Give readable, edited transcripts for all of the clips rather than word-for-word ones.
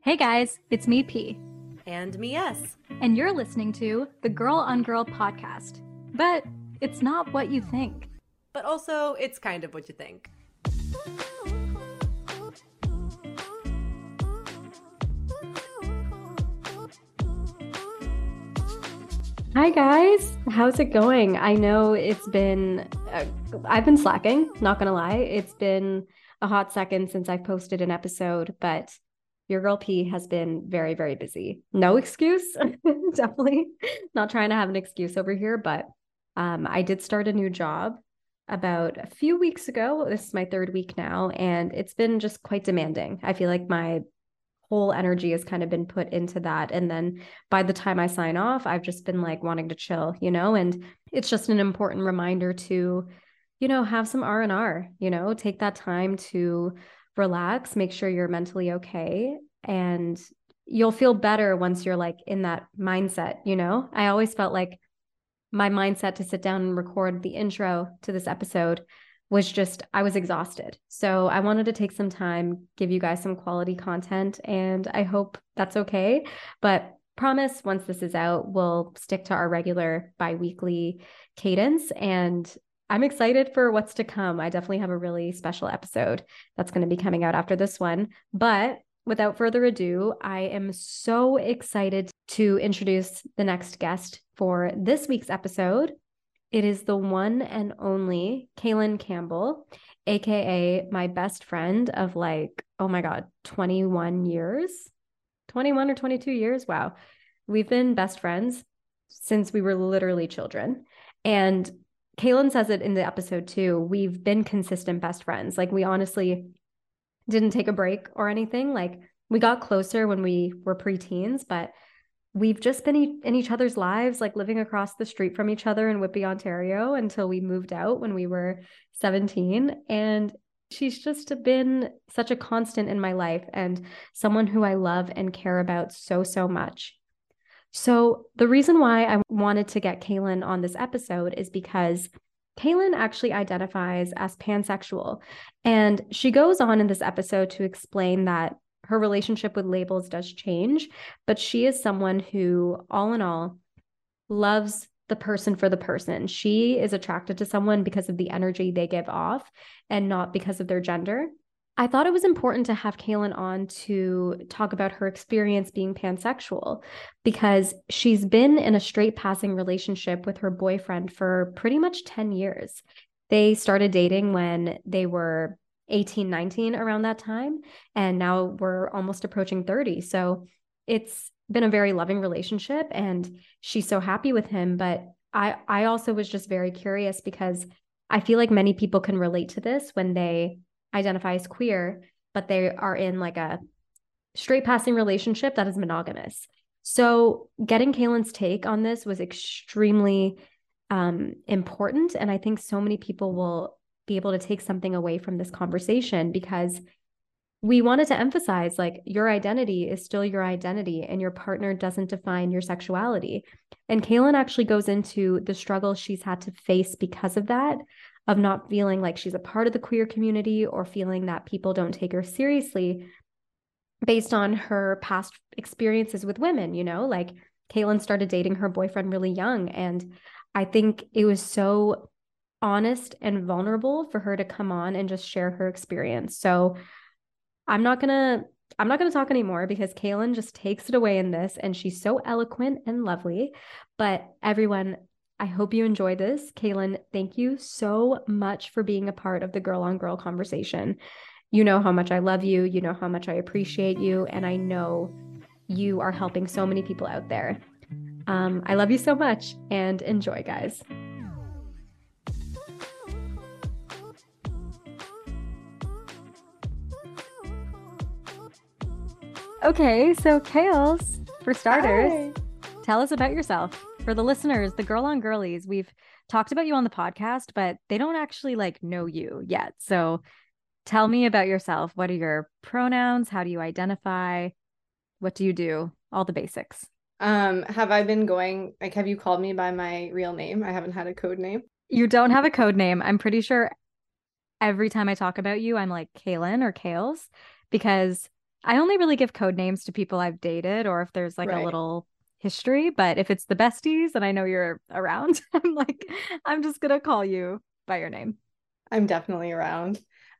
Hey guys, it's me, P. And me, S. And you're listening to the Girl on Girl podcast. But it's not what you think. But also, it's kind of what you think. Hi guys, how's it going? I know it's been, I've been slacking, not gonna lie. It's been a hot second since I've posted an episode, but your girl P has been very, very busy. No excuse, definitely not trying to have an excuse over here, but I did start a new job about a few weeks ago. This is my third week now, and it's been just quite demanding. I feel like my whole energy has kind of been put into that. And then by the time I sign off, I've just been like wanting to chill, and it's just an important reminder to, have some R&R, take that time to relax, make sure you're mentally okay. And you'll feel better once you're like in that mindset, I always felt like my mindset to sit down and record the intro to this episode was just, I was exhausted. So I wanted to take some time, give you guys some quality content, and I hope that's okay. But promise, once this is out, we'll stick to our regular bi-weekly cadence. And I'm excited for what's to come. I definitely have a really special episode that's going to be coming out after this one. But without further ado, I am so excited to introduce the next guest for this week's episode. It is the one and only Kaylin Campbell, aka my best friend of 21 years, 21 or 22 years. Wow. We've been best friends since we were literally children. And Kaylin says it in the episode too. We've been consistent best friends. Like, we honestly didn't take a break or anything. Like, we got closer when we were preteens, but we've just been in each other's lives, like living across the street from each other in Whitby, Ontario, until we moved out when we were 17. And she's just been such a constant in my life and someone who I love and care about so, so much. So the reason why I wanted to get Kaylin on this episode is because Kaylin actually identifies as pansexual. And she goes on in this episode to explain that her relationship with labels does change, but she is someone who, all in all, loves the person for the person. She is attracted to someone because of the energy they give off and not because of their gender. I thought it was important to have Kaylin on to talk about her experience being pansexual, because she's been in a straight passing relationship with her boyfriend for pretty much 10 years. They started dating when they were 18, 19, around that time. And now we're almost approaching 30. So it's been a very loving relationship and she's so happy with him. But I also was just very curious because I feel like many people can relate to this when they identify as queer, but they are in like a straight passing relationship that is monogamous. So getting Kaylin's take on this was extremely important. And I think so many people will be able to take something away from this conversation, because we wanted to emphasize, like, your identity is still your identity and your partner doesn't define your sexuality. And Kaylin actually goes into the struggle she's had to face because of that, of not feeling like she's a part of the queer community or feeling that people don't take her seriously based on her past experiences with women. Like, Kaylin started dating her boyfriend really young. And I think it was so honest and vulnerable for her to come on and just share her experience. So I'm not gonna talk anymore, because Kaylin just takes it away in this, and she's so eloquent and lovely. But everyone, I hope you enjoy this. Kaylin, thank you so much for being a part of the Girl on Girl conversation. You know how much I love you. You know how much I appreciate you. And I know you are helping so many people out there. I love you so much, and enjoy, guys. Okay, so Kales, for starters, Hi. Tell us about yourself. For the listeners, the Girl on Girlies, we've talked about you on the podcast, but they don't actually know you yet. So tell me about yourself. What are your pronouns? How do you identify? What do you do? All the basics. Have I been going, have you called me by my real name? I haven't had a code name. You don't have a code name. I'm pretty sure every time I talk about you, I'm like Kaylin or Kales, because I only really give code names to people I've dated or if there's like a Right. little history, but if it's the besties and I know you're around, I'm like, I'm just gonna call you by your name. I'm definitely around.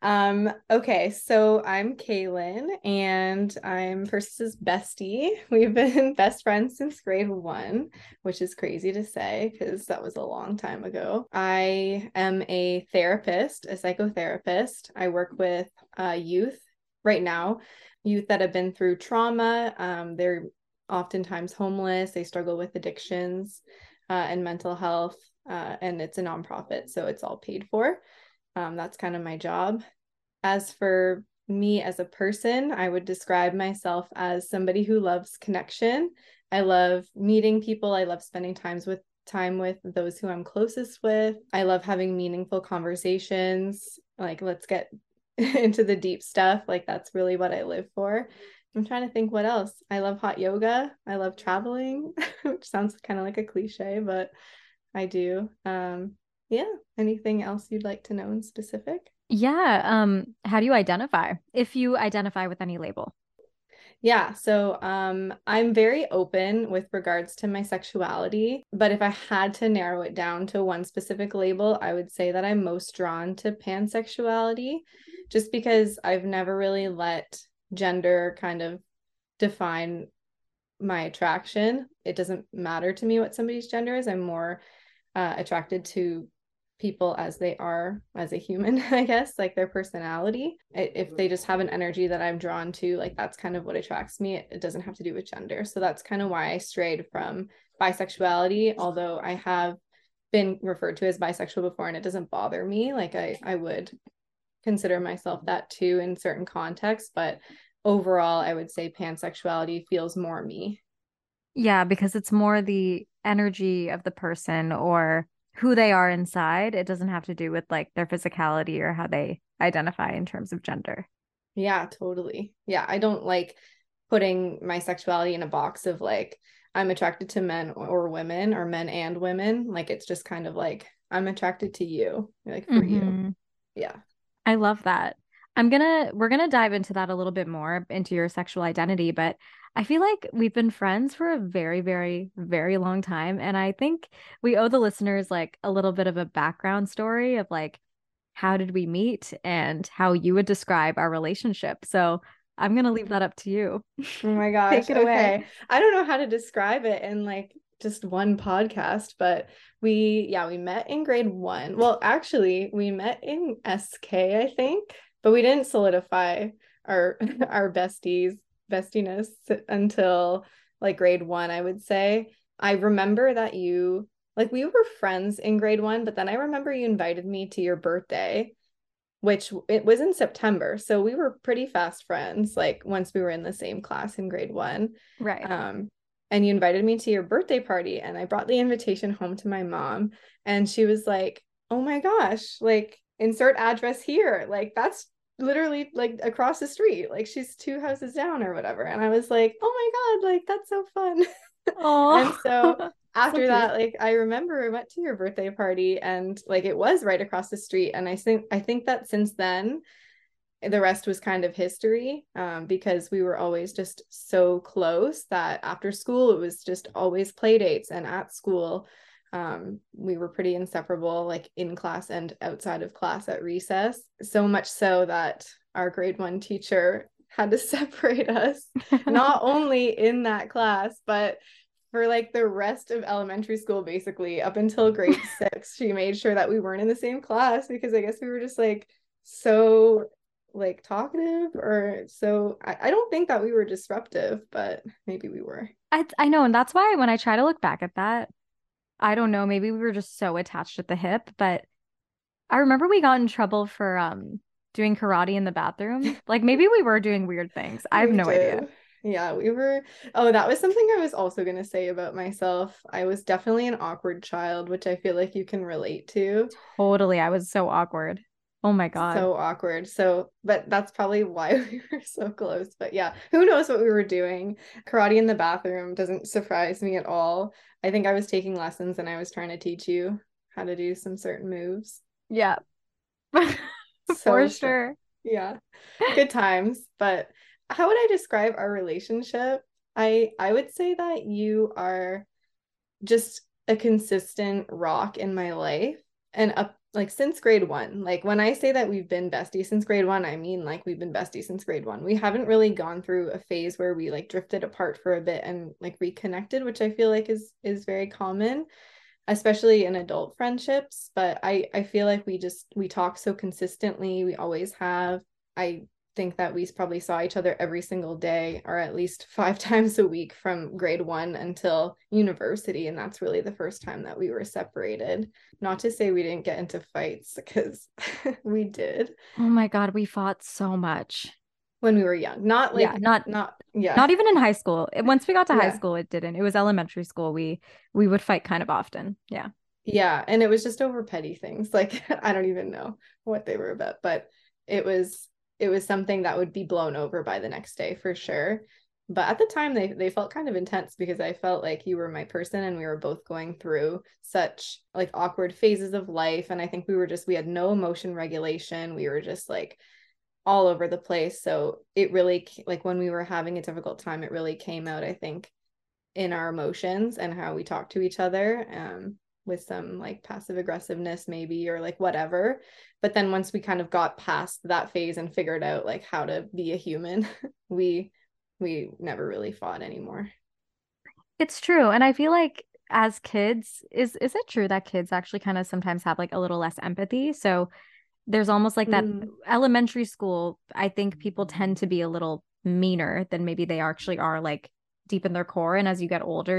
Okay, so I'm Kaylin and I'm Persis' bestie. We've been best friends since grade 1, which is crazy to say because that was a long time ago. I am a therapist, a psychotherapist. I work with youth right now, youth that have been through trauma. They're oftentimes homeless, they struggle with addictions and mental health, and it's a nonprofit, so it's all paid for. That's kind of my job. As for me as a person, I would describe myself as somebody who loves connection. I love meeting people. I love spending time with those who I'm closest with. I love having meaningful conversations. Like, let's get into the deep stuff. Like, that's really what I live for. I'm trying to think what else. I love hot yoga. I love traveling, which sounds kind of like a cliche, but I do. Yeah. Anything else you'd like to know in specific? Yeah. How do you identify? If you identify with any label. Yeah, so I'm very open with regards to my sexuality, but if I had to narrow it down to one specific label, I would say that I'm most drawn to pansexuality, just because I've never really let gender kind of define my attraction. It doesn't matter to me what somebody's gender is. I'm more attracted to people as they are as a human, I guess, like their personality. If they just have an energy that I'm drawn to, like that's kind of what attracts me. It doesn't have to do with gender. So that's kind of why I strayed from bisexuality, although I have been referred to as bisexual before and it doesn't bother me. Like I would consider myself that too in certain contexts, but overall I would say pansexuality feels more me. Yeah, because it's more the energy of the person or who they are inside. It doesn't have to do with like their physicality or how they identify in terms of gender. Yeah, totally. Yeah, I don't like putting my sexuality in a box of like I'm attracted to men or women or men and women. Like it's just kind of like I'm attracted to you, like for you. Hmm. Yeah. I love that. We're gonna dive into that a little bit more into your sexual identity, but I feel like we've been friends for a very, very, very long time. And I think we owe the listeners like a little bit of a background story of like, how did we meet and how you would describe our relationship. So I'm gonna leave that up to you. Oh my gosh. Take it away. Okay. I don't know how to describe it in like just one podcast, but we met in grade 1. Well, actually, we met in SK, I think, but we didn't solidify our our bestiness until like grade 1, I would say. I remember that you like we were friends in grade 1, but then I remember you invited me to your birthday, which it was in September. So we were pretty fast friends, like once we were in the same class in grade 1. Right. And you invited me to your birthday party, and I brought the invitation home to my mom, and she was like, "Oh my gosh, like insert address here. Like that's literally like across the street. Like she's 2 houses down or whatever." And I was like, "Oh my God, like that's so fun." And Oh, so so after cute. that, like I remember I went to your birthday party and like it was right across the street. And I think that since then the rest was kind of history, because we were always just so close that after school it was just always play dates, and at school we were pretty inseparable, like in class and outside of class at recess, so much so that our grade 1 teacher had to separate us, not only in that class but for like the rest of elementary school, basically up until grade 6. She made sure that we weren't in the same class because I guess we were just like so like talkative, or so I don't think that we were disruptive, but maybe we were. I know, and that's why when I try to look back at that, I don't know, maybe we were just so attached at the hip, but I remember we got in trouble for doing karate in the bathroom. Like maybe we were doing weird things. I have We no idea. did. Yeah, we were. Oh, that was something I was also going to say about myself. I was definitely an awkward child, which I feel like you can relate to. Totally. I was so awkward. Oh my God. So awkward. So, but that's probably why we were so close. But yeah, who knows what we were doing? Karate in the bathroom doesn't surprise me at all. I think I was taking lessons and I was trying to teach you how to do some certain moves. Yeah. So For strange. sure. Yeah, good times. But how would I describe our relationship? I would say that you are just a consistent rock in my life, and up like since grade one. Like when I say that we've been besties since grade one, I mean like we've been besties since grade one. We haven't really gone through a phase where we like drifted apart for a bit and like reconnected, which I feel like is very common, especially in adult friendships. But I feel like we talk so consistently. We always have. I think that we probably saw each other every single day, or at least 5 times a week from grade one until university, and that's really the first time that we were separated. Not to say we didn't get into fights, because we did Oh my God, we fought so much. when we were young. Not like Yeah, not yeah. not even in high school. Once we got to high Yeah. school, it didn't. It was elementary school. We would fight kind of often. Yeah. Yeah, and it was just over petty things. Like I don't even know what they were about, but it was something that would be blown over by the next day for sure. But at the time they felt kind of intense, because I felt like you were my person, and we were both going through such like awkward phases of life, and I think we had no emotion regulation. We were just like all over the place. So it really, like when we were having a difficult time, it really came out, I think, in our emotions and how we talk to each other, with some like passive aggressiveness maybe, or like whatever. But then once we kind of got past that phase and figured out like how to be a human, we never really fought anymore. It's true. And I feel like as kids, is it true that kids actually kind of sometimes have like a little less empathy? So there's almost like that elementary school, I think people tend to be a little meaner than maybe they actually are like deep in their core. And as you get older,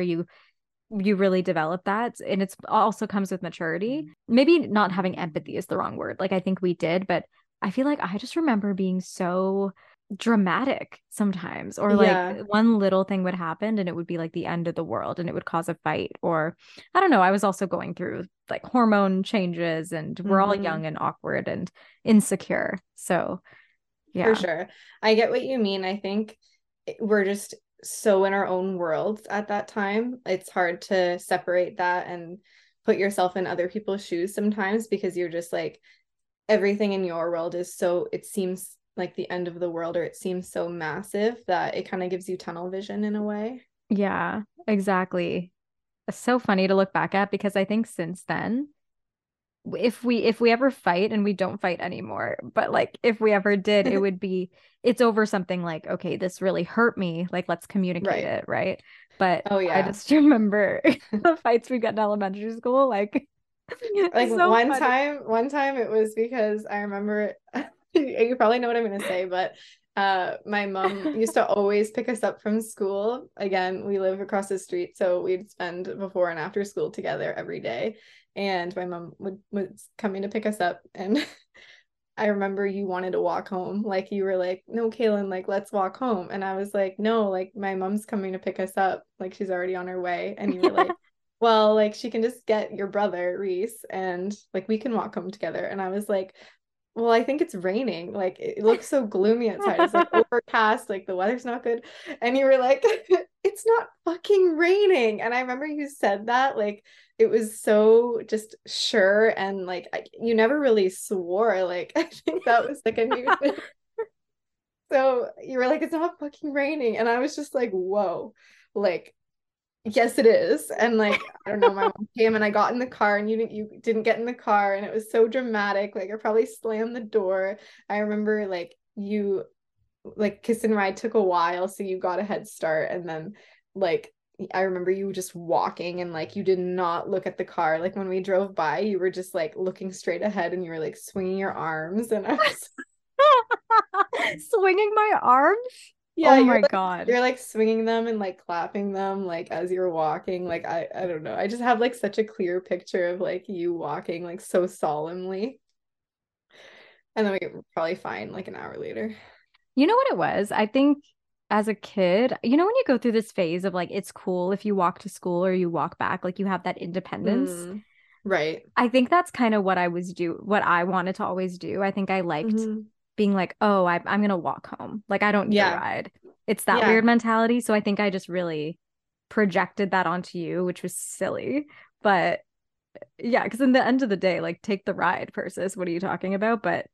you really develop that, and it's also comes with maturity. Maybe not having empathy is the wrong word. Like I think we did, but I feel like I just remember being so dramatic sometimes, or like Yeah. one little thing would happen and it would be like the end of the world and it would cause a fight. Or I don't know, I was also going through like hormone changes, and we're all young and awkward and insecure. So yeah. For sure. I get what you mean. I think we're just so in our own worlds at that time. It's hard to separate that and put yourself in other people's shoes sometimes, because you're just like, everything in your world is so, it seems like the end of the world, or it seems so massive that it kind of gives you tunnel vision in a way. Yeah, exactly. It's so funny to look back at, because I think since then, if we ever fight, and we don't fight anymore, but like if we ever did, it would be, it's over something like, okay, this really hurt me, like let's communicate it, right? But Oh yeah. I just remember the fights we got in elementary school, like so one funny. time it was because I remember you probably know what I'm going to say, but my mom used to always pick us up from school. Again, we live across the street, so we'd spend before and after school together every day, and my mom was coming to pick us up, and I remember you wanted to walk home. Like you were like, no, Kaylin, like let's walk home. And I was like, no, like my mom's coming to pick us up. Like she's already on her way. And you were like, well, like she can just get your brother, Reese, and like we can walk home together. And I was like, well, I think it's raining. Like it looks so gloomy outside. It's like overcast, like the weather's not good. And you were like, it's not fucking raining. And I remember you said that, like it was so just sure, and like you never really swore. Like I think that was like a new thing. So you were like, it's not fucking raining. And I was just like, whoa, like yes it is. And like I don't know, my mom came and I got in the car, and you didn't get in the car, and it was so dramatic. Like I probably slammed the door. I remember like you, like kiss and ride took a while, so you got a head start, and then like I remember you just walking, and like you did not look at the car. Like when we drove by, you were just like looking straight ahead, and you were like swinging your arms, and I was Swinging my arms. yeah, Oh my God. you're like swinging them and like clapping them like as you're walking. Like I don't know. I just have like such a clear picture of like you walking like so solemnly. And then we could probably find like an hour later. You know what it was? I think as a kid, when you go through this phase of like, it's cool if you walk to school or you walk back, like you have that independence. Right. I think that's kind of what what I wanted to always do. I think I liked being like, oh, I'm going to walk home. Like I don't need a ride. It's that weird mentality. So I think I just really projected that onto you, which was silly. But yeah, because in the end of the day, like take the ride versus what are you talking about? But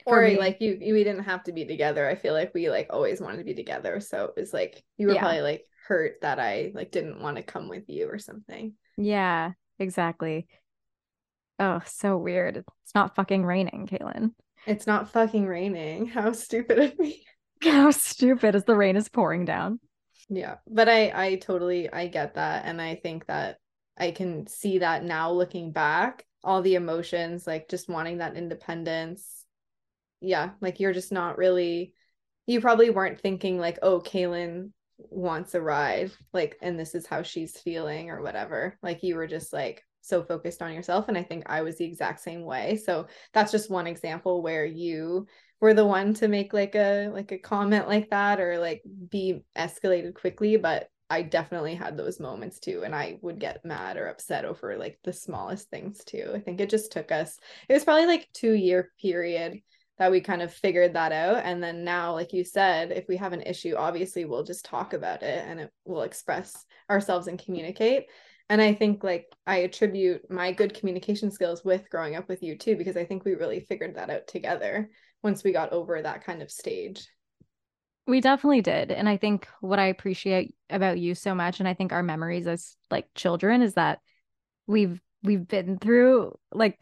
for Or me, like we didn't have to be together. I feel like we like always wanted to be together. So it was like you were yeah. probably like hurt that I like didn't want to come with you or something. Yeah, exactly. Oh, so weird. It's not fucking raining, Caitlin. It's not fucking raining. How stupid of me. How stupid as the rain is pouring down. Yeah, but I totally I get that, and I think that I can see that now looking back, all the emotions, like just wanting that independence. Yeah, like you're just not really, you probably weren't thinking like, oh, Kaylin wants a ride, like, and this is how she's feeling or whatever. Like you were just like so focused on yourself, and I think I was the exact same way. So that's just one example where you were the one to make like a comment like that or like be escalated quickly, but I definitely had those moments too, and I would get mad or upset over like the smallest things too. I think it just took us, it was probably like 2 year period that we kind of figured that out. And then now, like you said, if we have an issue, obviously we'll just talk about it and it will express ourselves and communicate. And I think like I attribute my good communication skills with growing up with you too, because I think we really figured that out together once we got over that kind of stage. We definitely did. And I think what I appreciate about you so much, and I think our memories as like children, is that we've been through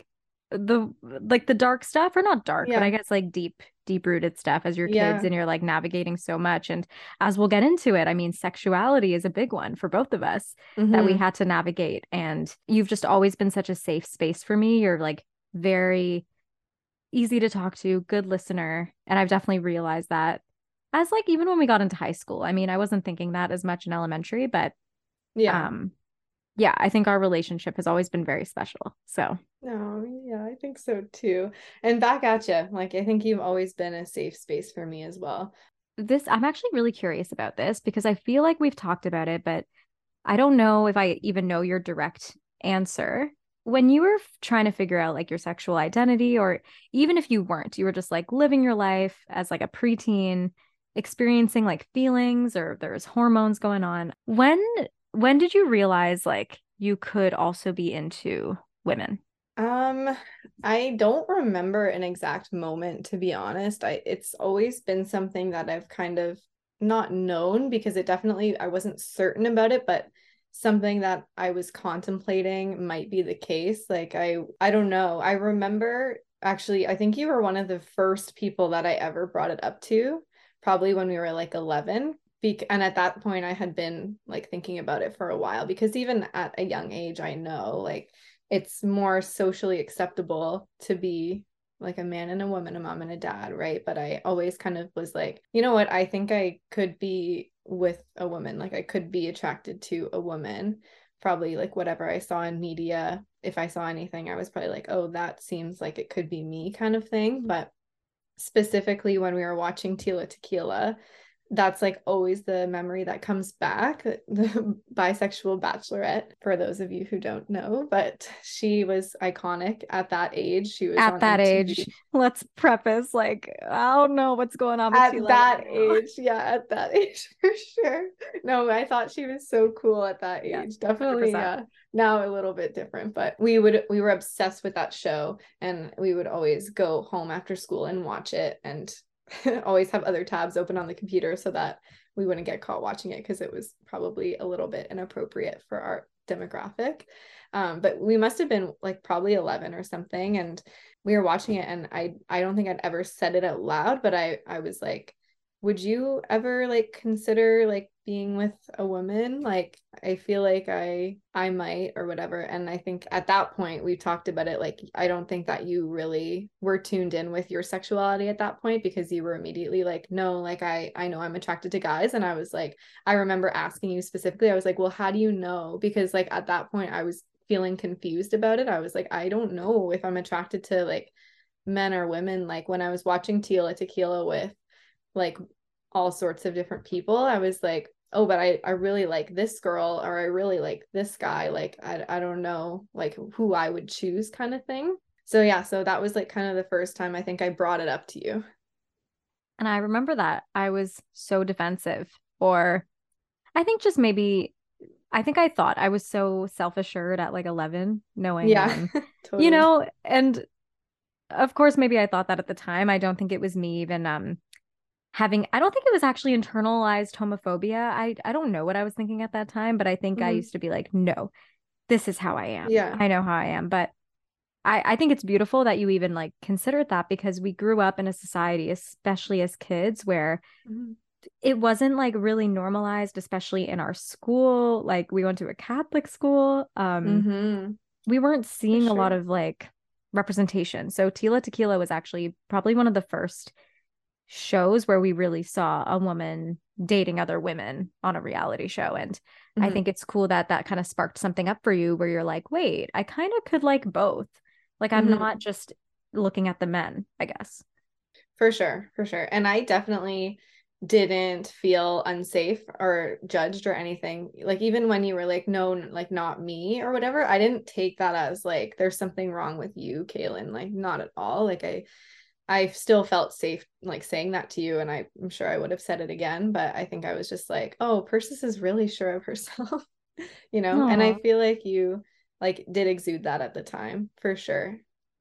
the dark stuff, or not dark, but I Yeah. guess like deep rooted stuff as your kids, Yeah. and you're like navigating so much. And as we'll get into it, I mean, sexuality is a big one for both of us that we Mm-hmm. had to navigate. And you've just always been such a safe space for me. You're like very easy to talk to, good listener. And I've definitely realized that as like even when we got into high school. I mean, I wasn't thinking that as much in elementary, but Yeah. um yeah, I think our relationship has always been very special. So No, yeah, I think so too. And back at you. Like, I think you've always been a safe space for me as well. this, I'm actually really curious about this because I feel like we've talked about it, but I don't know if I even know your direct answer. When you were trying to figure out like your sexual identity, or even if you weren't, you were just like living your life as like a preteen, experiencing like feelings or there's hormones going on. When did you realize like you could also be into women? Um, I don't remember an exact moment, to be honest. It's always been something that I've kind of not known because it definitely I wasn't certain about it, but something that I was contemplating might be the case. Like I don't know. I remember actually, I think you were one of the first people that I ever brought it up to, probably when we were like 11. And at that point, I had been like thinking about it for a while because even at a young age, I know like it's more socially acceptable to be like a man and a woman, a mom and a dad, right? But I always kind of was like, you know what? I think I could be with a woman. Like I could be attracted to a woman. Probably like whatever I saw in media. If I saw anything, I was probably like, oh, that seems like it could be me kind of thing. But specifically when we were watching Tila Tequila, that's like always the memory that comes back, the bisexual bachelorette, for those of you who don't know, but she was iconic at that age. She was At on that age, MTV. let's preface like I don't know what's going on with At Tila that right now. age, yeah, at that age for sure. No, I thought she was so cool at that Yeah, age. Definitely, 100%. now a little bit different, but we were obsessed with that show, and we would always go home after school and watch it, and always have other tabs open on the computer so that we wouldn't get caught watching it because it was probably a little bit inappropriate for our demographic. But we must have been like probably 11 or something, and we were watching it, and I don't think I'd ever said it out loud, but I was like, would you ever like consider like being with a woman? Like I feel like I might or whatever. And I think at that point we talked about it, like I don't think that you really were tuned in with your sexuality at that point because you were immediately like, no, like I know I'm attracted to guys. And I was like, I remember asking you specifically, I was like, well, how do you know? Because like at that point I was feeling confused about it. I was like, I don't know if I'm attracted to like men or women. Like when I was watching Tila Tequila with like all sorts of different people, I was like, oh, but I really like this girl, or I really like this guy. Like I don't know like who I would choose kind of thing. So yeah, so that was like kind of the first time I think I brought it up to you. And I remember that I was so defensive, or I think just maybe, I think I thought I was so self assured at like 11, knowing, Yeah, you totally. know, and of course, maybe I thought that at the time. I don't think it was me even I don't think it was actually internalized homophobia. I don't know what I was thinking at that time, but I think I Mhm. used to be like, no, this is how I am. Yeah. I know how I am. But I think it's beautiful that you even like considered that, because we grew up in a society, especially as kids, where Mhm. it wasn't like really normalized, especially in our school. Like we went to a Catholic school. Mhm. We weren't For seeing a lot sure. of like representation. So Tila Tequila was actually probably one of the first shows where we really saw a woman dating other women on a reality show. And I Mhm. think it's cool that that kind of sparked something up for you where you're like, wait, I kind of could like both. Like I'm not Mhm. just looking at the men, I guess. For sure, for sure. And I definitely didn't feel unsafe or judged or anything. Like even when you were like, no, like not me or whatever, I didn't take that as like there's something wrong with you, Kaylin. Like not at all. Like I still felt safe like saying that to you, and I'm sure I would have said it again, but I think I was just like, oh, Persis is really sure of herself, you know? And I Oh, feel like you like did exude that at the time, for sure.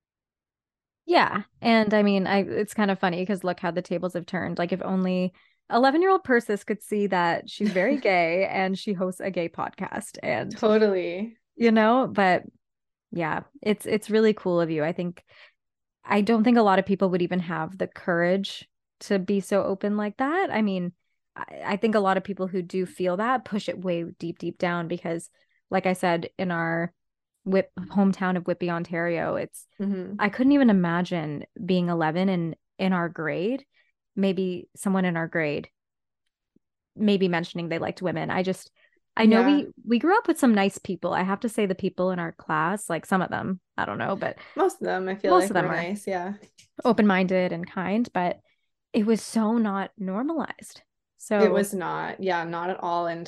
yeah. And I mean, it's kind of funny because look how the tables have turned. Like if only 11-year-old Persis could see that she's very gay and she hosts a gay podcast and Totally. but yeah, it's really cool of you. I don't think a lot of people would even have the courage to be so open like that. I mean, I think a lot of people who do feel that push it way deep, deep down because, like I said, in our hometown of Whitby, Ontario, Hmm. I couldn't even imagine being 11 and in our grade, maybe someone in our grade, maybe mentioning they liked women. I know Yeah. we grew up with some nice people. I have to say the people in our class, like some of them, I don't know, but Most of them I feel most of like them were are nice. Yeah. open-minded and kind, but it was so not normalized. It So, was not, yeah, not at all. And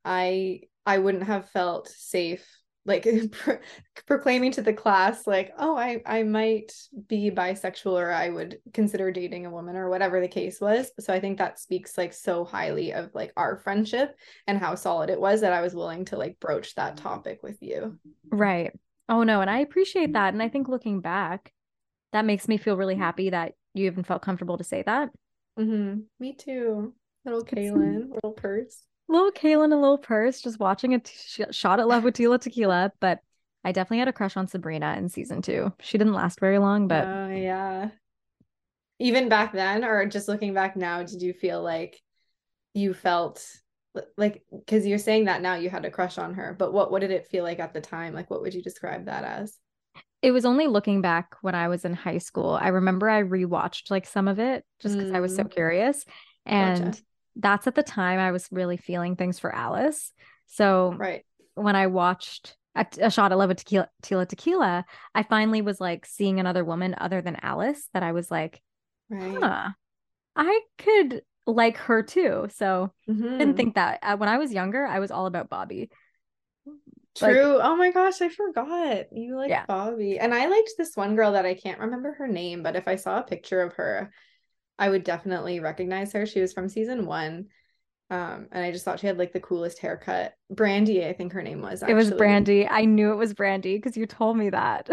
I wouldn't have felt safe like proclaiming to the class like, oh, I might be bisexual or I would consider dating a woman or whatever the case was. So I think that speaks like so highly of like our friendship and how solid it was that I was willing to like broach that topic with you. right. Oh no, and I appreciate that. And I think looking back, that makes me feel really happy that you even felt comfortable to say that. Me too. Little It's Kaylin, little purse. little Kaylin and little Purse just watching a shot at love with Tila Tequila, but I definitely had a crush on Sabrina in season 2. She didn't last very long, but Oh yeah. Even back then, or just looking back now, did you feel like you felt like, because you're saying that now you had a crush on her, but what did it feel like at the time? Like what would you describe that as? it was only looking back when I was in high school. I remember I rewatched like some of it just because I was so Mm, curious. And gotcha. that's at the time I was really feeling things for Alice. So Right. when I watched a shot at love of tequila, Tila Tequila, I finally was like seeing another woman other than Alice that I was like, Right. huh, I could like her too. So didn't Hmm. think that when I was younger, I was all about Bobby. Like, True. Oh my gosh, I forgot. You liked yeah, Bobby. And I liked this one girl that I can't remember her name, but if I saw a picture of her, I would definitely recognize her. She was from season 1. And I just thought she had like the coolest haircut. Brandy, I think her name was it was actually. Brandy. I knew it was Brandy because you told me that.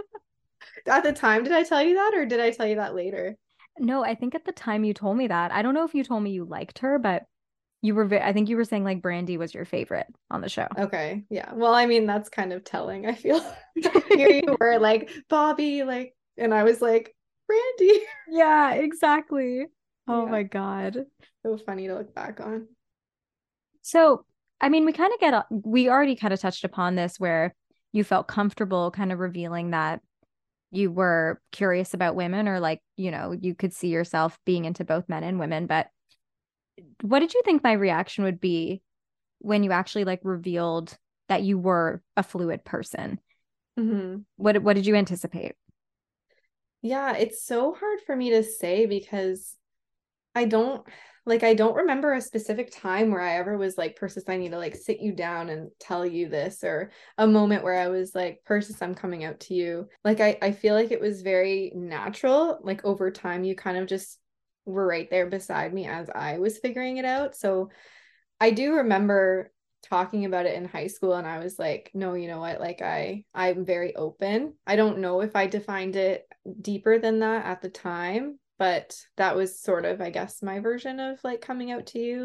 At the time, did I tell you that or did I tell you that later? No, I think at the time you told me that. I don't know if you told me you liked her, but I think you were saying like Brandy was your favorite on the show. Okay. Yeah. Well, I mean, that's kind of telling, I feel. Here you were like Bobby, like, and I was like, Brandy. Yeah, exactly. Oh Yeah. my God. So funny to look back on. So, I mean, we already kind of touched upon this where you felt comfortable kind of revealing that you were curious about women or like, you could see yourself being into both men and women. But what did you think my reaction would be when you actually like revealed that you were a fluid person? Hmm. What did you anticipate? Yeah, it's so hard for me to say because I don't I don't remember a specific time where I ever was like, Persis, I need to like sit you down and tell you this, or a moment where I was like, Persis, I'm coming out to you. Like I feel like it was very natural. Like over time, you kind of just were right there beside me as I was figuring it out. So I do remember talking about it in high school, and I was like, no, you know what? Like I'm very open. I don't know if I defined it deeper than that at the time, but that was sort of, I guess, my version of like coming out to you.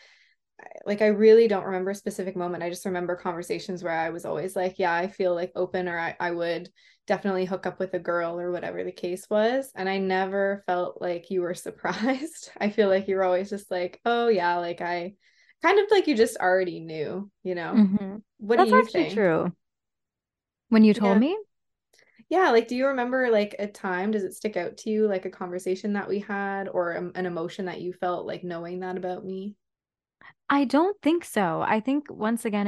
Like I really don't remember a specific moment. I just remember conversations where I was always like, yeah, I feel like open, or I would definitely hook up with a girl, or whatever the case was. And I never felt like you were surprised. I feel like you were always just like, oh yeah, like I kind of like you just already knew, you know. Mm-hmm. What do That's you actually think? true. When you told Yeah. me, Yeah, like do you remember like a time, does it stick out to you, like a conversation that we had, or an emotion that you felt like knowing that about me? I don't think so. I think once again,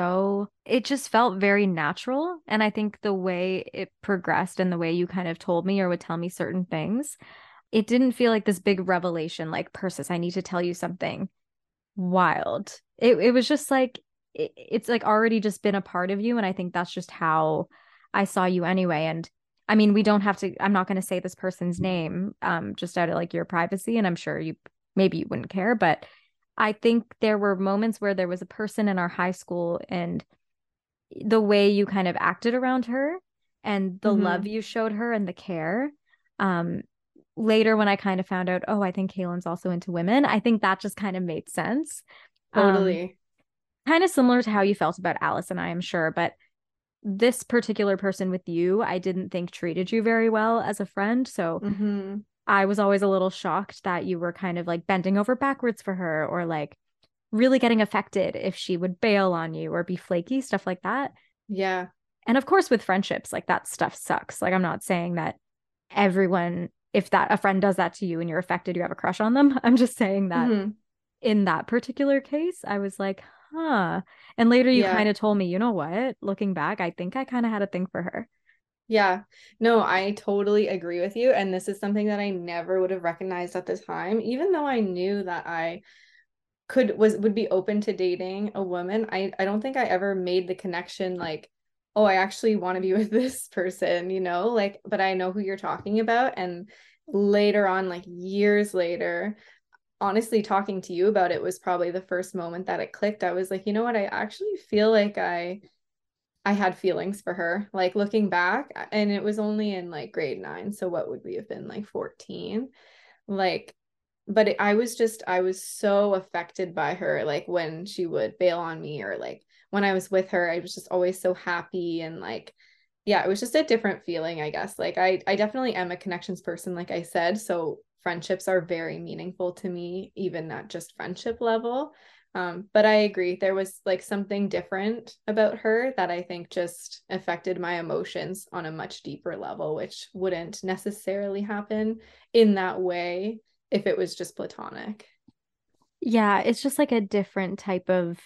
it just felt very natural. And I think the way it progressed and the way you kind of told me or would tell me certain things, it didn't feel like this big revelation, like, Persis, I need to tell you something wild. It was just like, it's like already just been a part of you. And I think that's just how I saw you anyway. And I mean, we don't have to, I'm not going to say this person's name, just out of like your privacy. And I'm sure maybe you wouldn't care, but I think there were moments where there was a person in our high school and the way you kind of acted around her and the love Mm-hmm. you showed her and the care. Um, Later when I kind of found out, oh, I think Kaylin's also into women, I think that just kind of made sense. Um, Totally. Kind of similar to how you felt about Alice and I am sure, but this particular person with you, I didn't think treated you very well as a friend. So Mm-hmm. I was always a little shocked that you were kind of like bending over backwards for her or like really getting affected if she would bail on you or be flaky, stuff like that. Yeah. And of course, with friendships, like that stuff sucks. Like, I'm not saying that everyone, if that a friend does that to you and you're affected, you have a crush on them. I'm just saying that Mm-hmm. in that particular case, I was like, huh. And later you Yeah. kind of told me, you know what? Looking back, I think I kind of had a thing for her. Yeah. No, I totally agree with you. And this is something that I never would have recognized at the time, even though I knew that I would be open to dating a woman. I don't think I ever made the connection like, oh, I actually want to be with this person, you know, like, but I know who you're talking about. And later on, like years later, honestly, talking to you about it was probably the first moment that it clicked. I was like, you know what, I actually feel like I had feelings for her, like looking back, and it was only in like grade 9. So what would we have been, like 14? Like, but I was so affected by her, like when she would bail on me, or like when I was with her, I was just always so happy. And like, yeah, it was just a different feeling, I guess. Like I definitely am a connections person, like I said. So friendships are very meaningful to me, even at just friendship level. But I agree, there was like something different about her that I think just affected my emotions on a much deeper level, which wouldn't necessarily happen in that way if it was just platonic. Yeah, it's just like a different type of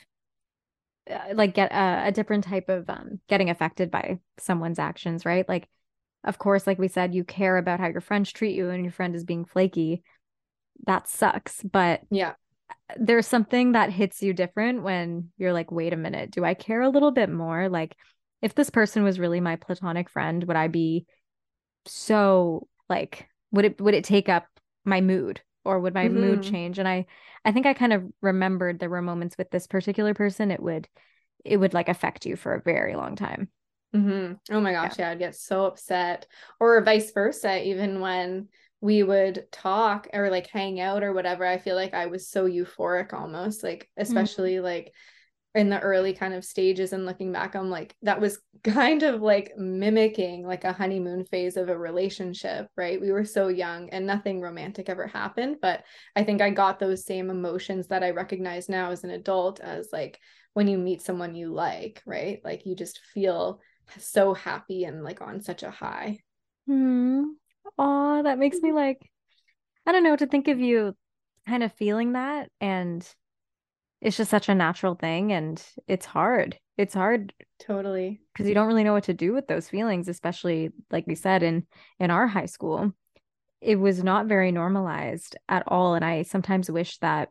like get a different type of getting affected by someone's actions, right? Like, of course, like we said, you care about how your friends treat you and your friend is being flaky. That sucks. But Yeah. there's something that hits you different when you're like, wait a minute, do I care a little bit more? Like, if this person was really my platonic friend, would I be so like, would it take up my mood or would my mood Mm-hmm. change? And I think I kind of remembered there were moments with this particular person, it would like affect you for a very long time. Mm-hmm. Oh my Yeah. gosh, yeah, I'd get so upset. Or vice versa, even when we would talk or like hang out or whatever, I feel like I was so euphoric almost, like Mhm. especially like in the early kind of stages, and looking back, I'm like, that was kind of like mimicking like a honeymoon phase of a relationship, right? We were so young and nothing romantic ever happened, but I think I got those same emotions that I recognize now as an adult, as like when you meet someone you like, right? Like you just feel so happy and like on such a high. Hmm. Aw, that makes me like, I don't know, to think of you kind of feeling that. And it's just such a natural thing. And it's hard. It's hard Totally. because you don't really know what to do with those feelings, especially like we said in our high school. It was not very normalized at all. And I sometimes wish that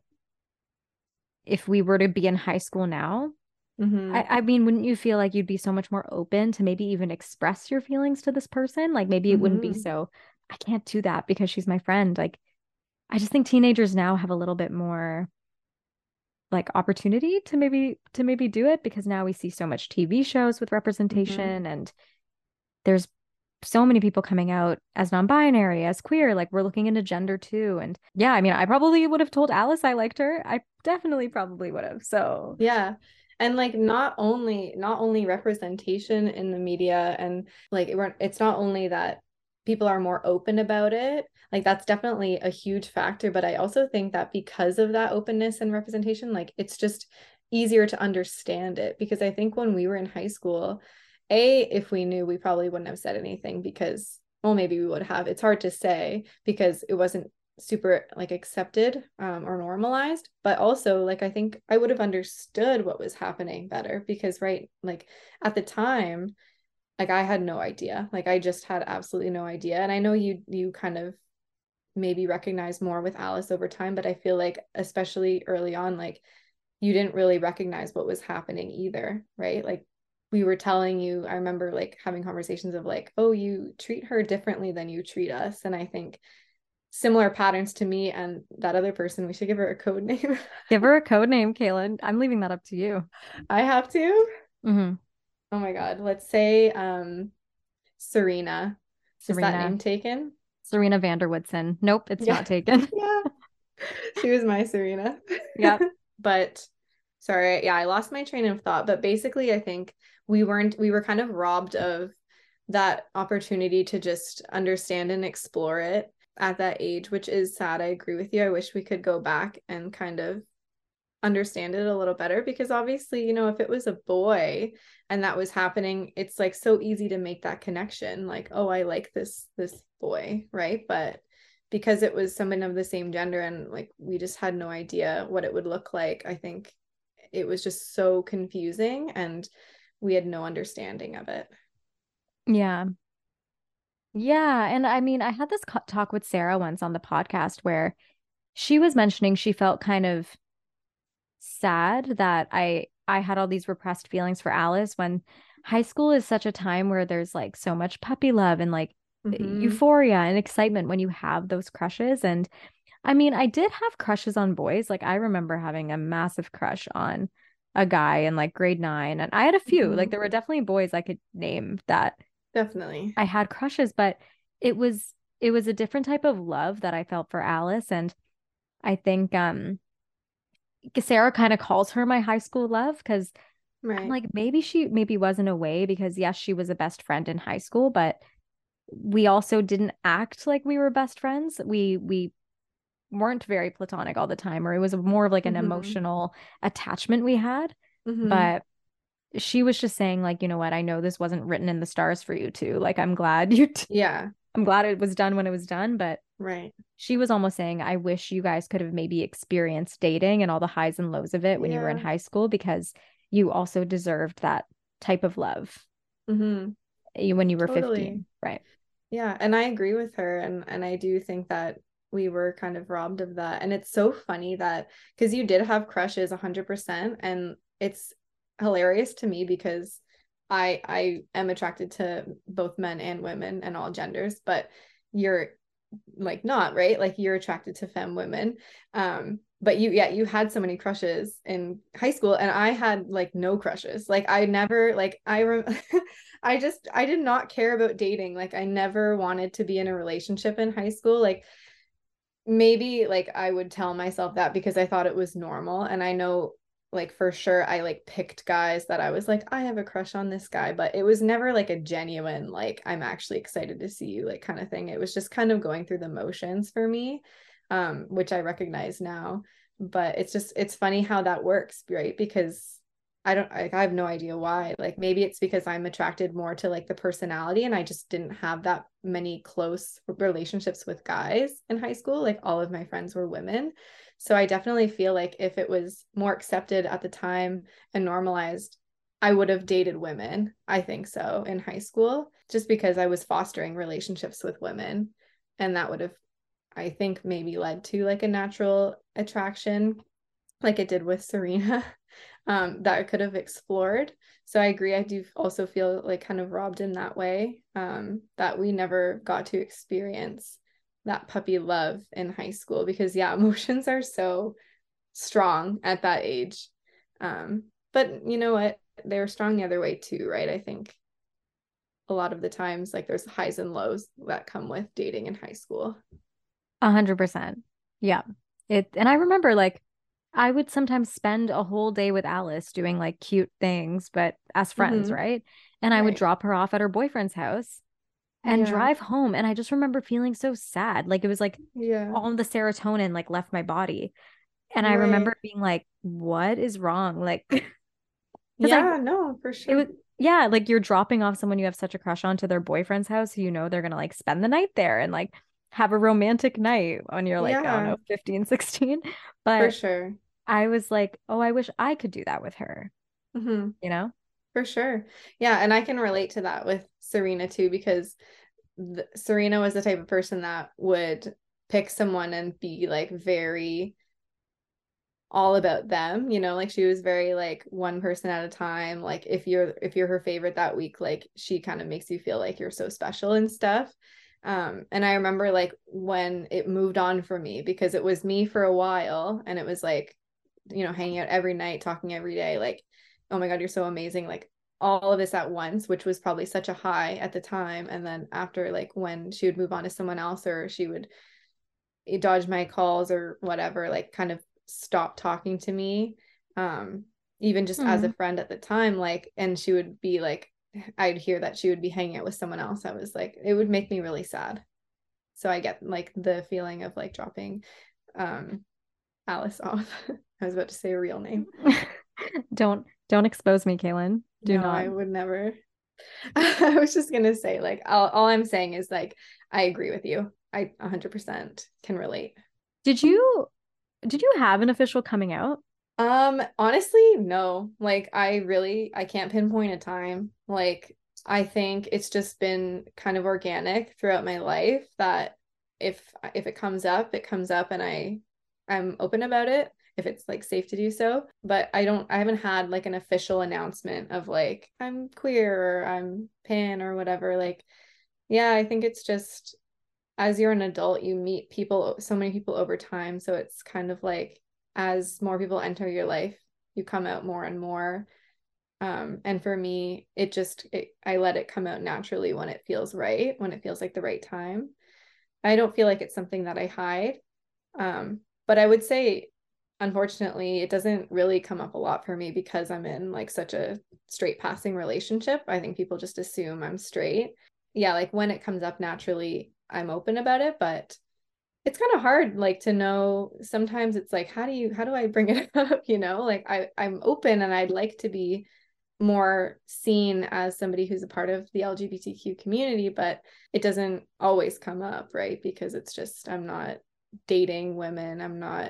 if we were to be in high school now, Mm-hmm. I mean, wouldn't you feel like you'd be so much more open to maybe even express your feelings to this person? Like maybe it wouldn't be Mm-hmm. so, I can't do that because she's my friend. Like I just think teenagers now have a little bit more like opportunity to maybe do it, because now we see so much TV shows with representation, and there's so many people coming out as non-binary, as queer, like we're looking into gender too. And yeah, I mean, I probably would have told Alice I liked her. I definitely probably would have. So yeah. And like not only representation in the media, and like it's not only that people are more open about it, like that's definitely a huge factor, but I also think that because of that openness and representation, like it's just easier to understand it. Because I think when we were in high school, if we knew, we probably wouldn't have said anything, because, well, maybe we would have. It's hard to say because it wasn't super like accepted or normalized. But also, like, I think I would have understood what was happening better, because right, like at the time, like I had no idea. Like I just had absolutely no idea. And I know you kind of maybe recognize more with Alice over time, but I feel like especially early on, like you didn't really recognize what was happening either, right? Like we were telling you, I remember like having conversations of like, oh, you treat her differently than you treat us. And I think similar patterns to me and that other person, we should give her a code name. give her a code name, Kaylin. I'm leaving that up to you. I have to. Mm-hmm. Oh my God. Let's say Serena. Is that Serena. name taken? Serena Vanderwoodson. Nope, it's Yeah. not taken. Yeah. She was my Serena. Yeah. But sorry, yeah, I lost my train of thought. But basically, I think we were kind of robbed of that opportunity to just understand and explore it at that age, which is sad. I agree with you. I wish we could go back and kind of understand it a little better, because obviously, you know, if it was a boy and that was happening, it's like so easy to make that connection, like, oh, I like this boy, right? But because it was someone of the same gender and like we just had no idea what it would look like, I think it was just so confusing and we had no understanding of it. Yeah. Yeah. And I mean, I had this talk with Sarah once on the podcast where she was mentioning she felt kind of sad that I had all these repressed feelings for Alice, when high school is such a time where there's like so much puppy love and like euphoria and excitement when you have those crushes. And I mean, I did have crushes on boys. Like I remember having a massive crush on a guy in like grade 9, and I had a few. Like there were definitely boys I could name that Definitely I had crushes, but it was a different type of love that I felt for Alice. And I think Sarah kind of calls her my high school love, because I'm right. like, maybe she maybe wasn't away, because yes, she was a best friend in high school, but we also didn't act like we were best friends. We weren't very platonic all the time, or it was more of like an emotional attachment we had. But she was just saying like, you know what, I know this wasn't written in the stars for you too. Like I'm glad Yeah, I'm glad it was done when it was done, but right. she was almost saying, I wish you guys could have maybe experienced dating and all the highs and lows of it when you were in high school, because you also deserved that type of love when you were 15. Right. Yeah, and I agree with her, and I do think that we were kind of robbed of that. And it's so funny that, because you did have crushes 100%, and it's hilarious to me because I am attracted to both men and women and all genders, but you're like not, right? Like you're attracted to femme women. But you had so many crushes in high school, and I had like no crushes. Like I never like I did not care about dating. Like I never wanted to be in a relationship in high school. Like maybe like I would tell myself that because I thought it was normal. And I know like for sure I like picked guys that I was like, I have a crush on this guy, but it was never like a genuine, like I'm actually excited to see you, like kind of thing. It was just kind of going through the motions for me, which I recognize now. But it's funny how that works, right? Because I have no idea why. Like maybe it's because I'm attracted more to like the personality, and I just didn't have that many close relationships with guys in high school. Like all of my friends were women. So I definitely feel like if it was more accepted at the time and normalized, I would have dated women. I think so in high school, just because I was fostering relationships with women. And that would have, I think, maybe led to like a natural attraction, like it did with Serena, that I could have explored. So I agree. I do also feel like kind of robbed in that way, that we never got to experience that puppy love in high school, because yeah, emotions are so strong at that age. But you know what? They were strong the other way too, right? I think a lot of the times, like there's highs and lows that come with dating in high school. 100%. Yeah. And I remember like I would sometimes spend a whole day with Alice doing like cute things, but as friends, Mhm. right? And I would Right. drop her off at her boyfriend's house and Yeah. drive home. And I just remember feeling so sad. Like it was like Yeah. all the serotonin like left my body. And I Right. remember being like, what is wrong? Like, because Yeah, no, for it was, sure. yeah, like you're dropping off someone you have such a crush on to their boyfriend's house who you know they're gonna like spend the night there and like have a romantic night when you're like, I don't Yeah, know, 15, 16. for But sure. I was like, oh, I wish I could do that with her, Hmm. you know? For sure. Yeah, and I can relate to that with Serena too, because Serena was the type of person that would pick someone and be like very all about them, you know, like she was very like one person at a time. Like if you're her favorite that week, like she kind of makes you feel like you're so special and stuff. And I remember like when it moved on for me, because it was me for a while and it was like, you know, hanging out every night, talking every day, like, oh my God, you're so amazing. Like all of this at once, which was probably such a high at the time. And then after, like when she would move on to someone else or she would dodge my calls or whatever, like kind of stop talking to me, even just as a Mm. friend at the time, like, and she would be like, I'd hear that she would be hanging out with someone else. I was like, it would make me really sad. So I get like the feeling of like dropping Alice off. I was about to say a real name. Don't expose me, Kaylin. Do No, not. I would never. I was just gonna say, like, all I'm saying is like, I agree with you. I 100% can relate. Did you have an official coming out? Honestly, no. Like I can't pinpoint a time. Like I think it's just been kind of organic throughout my life that if it comes up, it comes up and I'm open about it if it's like safe to do so. But I haven't had like an official announcement of like I'm queer or I'm pan or whatever. Like yeah, I think it's just as you're an adult, you meet people, so many people over time. So it's kind of like as more people enter your life, you come out more and more. And for me, I let it come out naturally when it feels right, when it feels like the right time. I don't feel like it's something that I hide. But I would say, unfortunately, it doesn't really come up a lot for me because I'm in like such a straight passing relationship. I think people just assume I'm straight. Yeah, like when it comes up naturally, I'm open about it, but it's kind of hard like to know. Sometimes it's like how do I bring it up, you know? Like I'm open and I'd like to be more seen as somebody who's a part of the LGBTQ community, but it doesn't always come up, right? Because it's just I'm not dating women.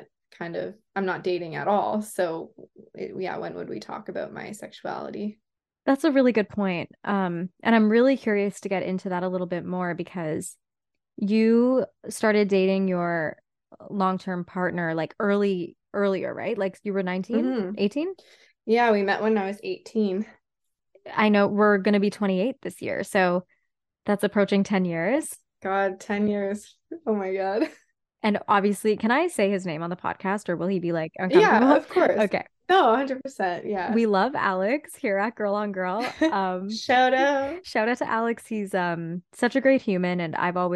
I'm not dating at all. So yeah, when would we talk about my sexuality? That's a really good point. And I'm really curious to get into that a little bit more because you started dating your long-term partner like earlier, right? Like you were 19, Hmm. 18? Yeah, we met when I was 18. I know we're going to be 28 this year. So that's approaching 10 years. God, 10 years. Oh my God. And obviously, can I say his name on the podcast or will he be like Yeah, uncomfortable? of course. Okay. No, 100%. Yeah. We love Alex here at Girl on Girl. Shout out. Shout out to Alex. He's such a great human and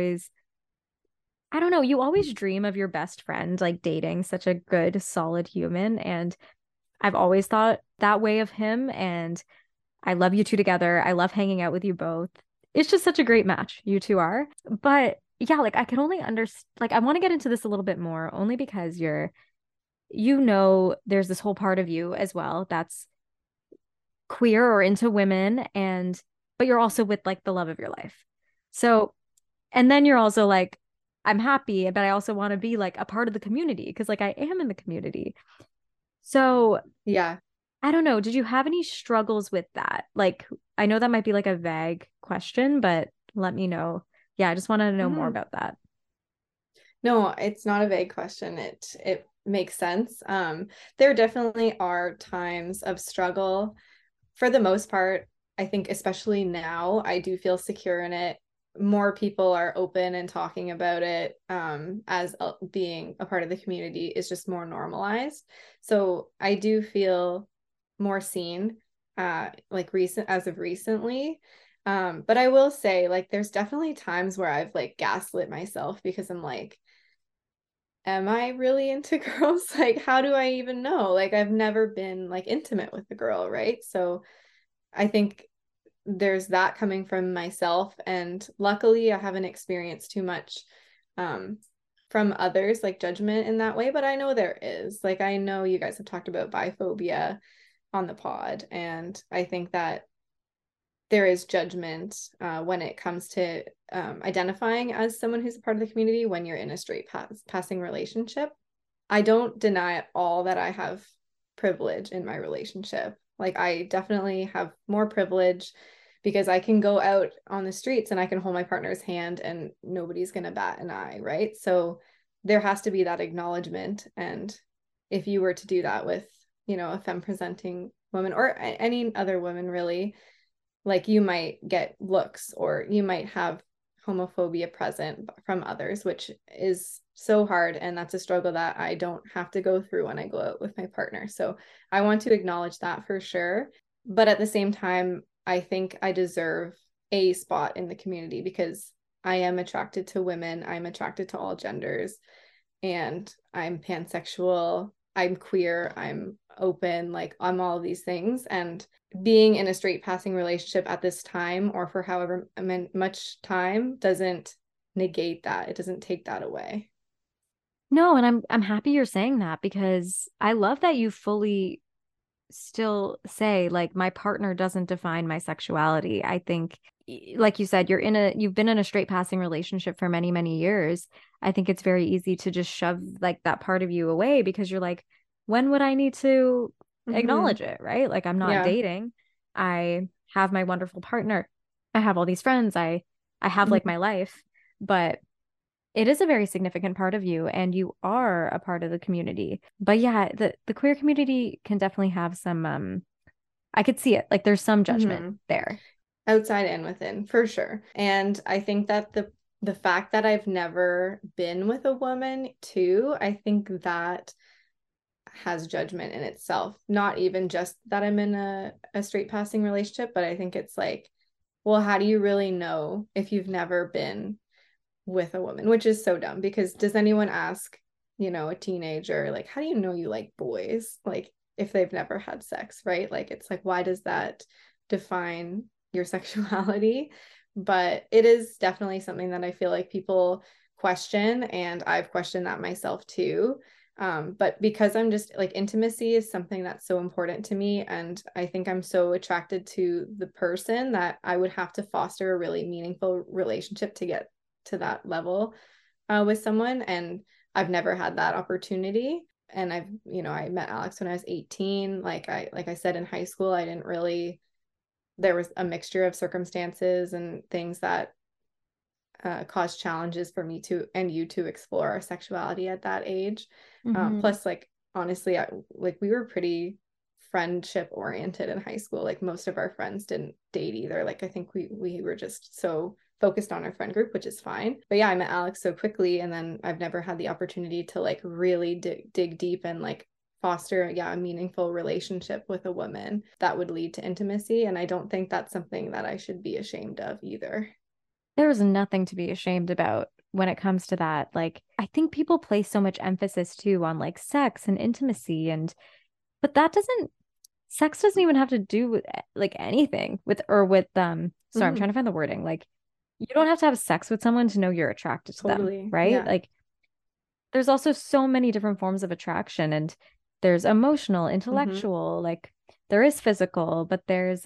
I don't know, you always dream of your best friend like dating such a good, solid human and I've always thought that way of him and I love you two together. I love hanging out with you both. It's just such a great match, you two are. But yeah, like I can only understand, like I want to get into this a little bit more only because there's this whole part of you as well that's queer or into women but you're also with like the love of your life. So, and then you're also like, I'm happy, but I also want to be like a part of the community because like I am in the community. So Yeah. I don't know. Did you have any struggles with that? Like, I know that might be like a vague question, but let me know. Yeah, I just want to know more Mhm. about that. No, it's not a vague question. It makes sense. There definitely are times of struggle. For the most part, I think especially now, I do feel secure in it more people are open and talking about it as being a part of the community is just more normalized. So I do feel more seen like recently. But I will say, like, there's definitely times where I've like gaslit myself because I'm like, am I really into girls? Like, how do I even know? Like, I've never been like intimate with a girl, right? So I think there's that coming from myself, and luckily I haven't experienced too much from others, like judgment in that way, but I know there is. Like, I know you guys have talked about biphobia on the pod, and I think that there is judgment when it comes to identifying as someone who's a part of the community when you're in a straight passing relationship. I don't deny at all that I have privilege in my relationship. Like, I definitely have more privilege because I can go out on the streets and I can hold my partner's hand and nobody's going to bat an eye, right? So there has to be that acknowledgement. And if you were to do that with, you know, a femme presenting woman or any other woman, really, like, you might get looks or you might have homophobia present from others, which is so hard. And that's a struggle that I don't have to go through when I go out with my partner. So I want to acknowledge that for sure. But at the same time, I think I deserve a spot in the community because I am attracted to women. I'm attracted to all genders, and I'm pansexual. I'm queer. I'm open. Like, I'm all of these things. And being in a straight passing relationship at this time or for however much time doesn't negate that. It doesn't take that away. No, and I'm happy you're saying that because I love that you fully still say like my partner doesn't define my sexuality. I think like you said, you've been in a straight passing relationship for many, many years. I think it's very easy to just shove like that part of you away because you're like, when would I need to acknowledge it, right? Like, I'm not dating. I have my wonderful partner. I have all these friends. I have like my life, but it is a very significant part of you and you are a part of the community. But yeah, the queer community can definitely have some I could see it. Like, there's some judgment there. Outside and within, for sure. And I think that the fact that I've never been with a woman too, I think that has judgment in itself. Not even just that I'm in a straight passing relationship, but I think it's like, well, how do you really know if you've never been with a woman? Which is so dumb, because does anyone ask, you know, a teenager, like, how do you know you like boys? Like, if they've never had sex, right? Like, it's like, why does that define your sexuality? But it is definitely something that I feel like people question, and I've questioned that myself too. But because I'm just like, intimacy is something that's so important to me, and I think I'm so attracted to the person that I would have to foster a really meaningful relationship to get to that level with someone, and I've never had that opportunity. And I've, you know, I met Alex when I was 18. Like I said, in high school, I didn't really, there was a mixture of circumstances and things that caused challenges for me to and you to explore our sexuality at that age. Plus, like, honestly, like, we were pretty friendship oriented in high school. Like, most of our friends didn't date either. Like, I think we were just so focused on our friend group, which is fine. But yeah, I met Alex so quickly, and then I've never had the opportunity to like really dig deep and like foster a meaningful relationship with a woman that would lead to intimacy. And I don't think that's something that I should be ashamed of either. There is nothing to be ashamed about when it comes to that. Like, I think people place so much emphasis too on like sex and intimacy, but sex doesn't even have to do with like anything with I'm trying to find the wording. Like, you don't have to have sex with someone to know you're attracted to them, right? Yeah. Like, there's also so many different forms of attraction, and there's emotional, intellectual, like there is physical, but there's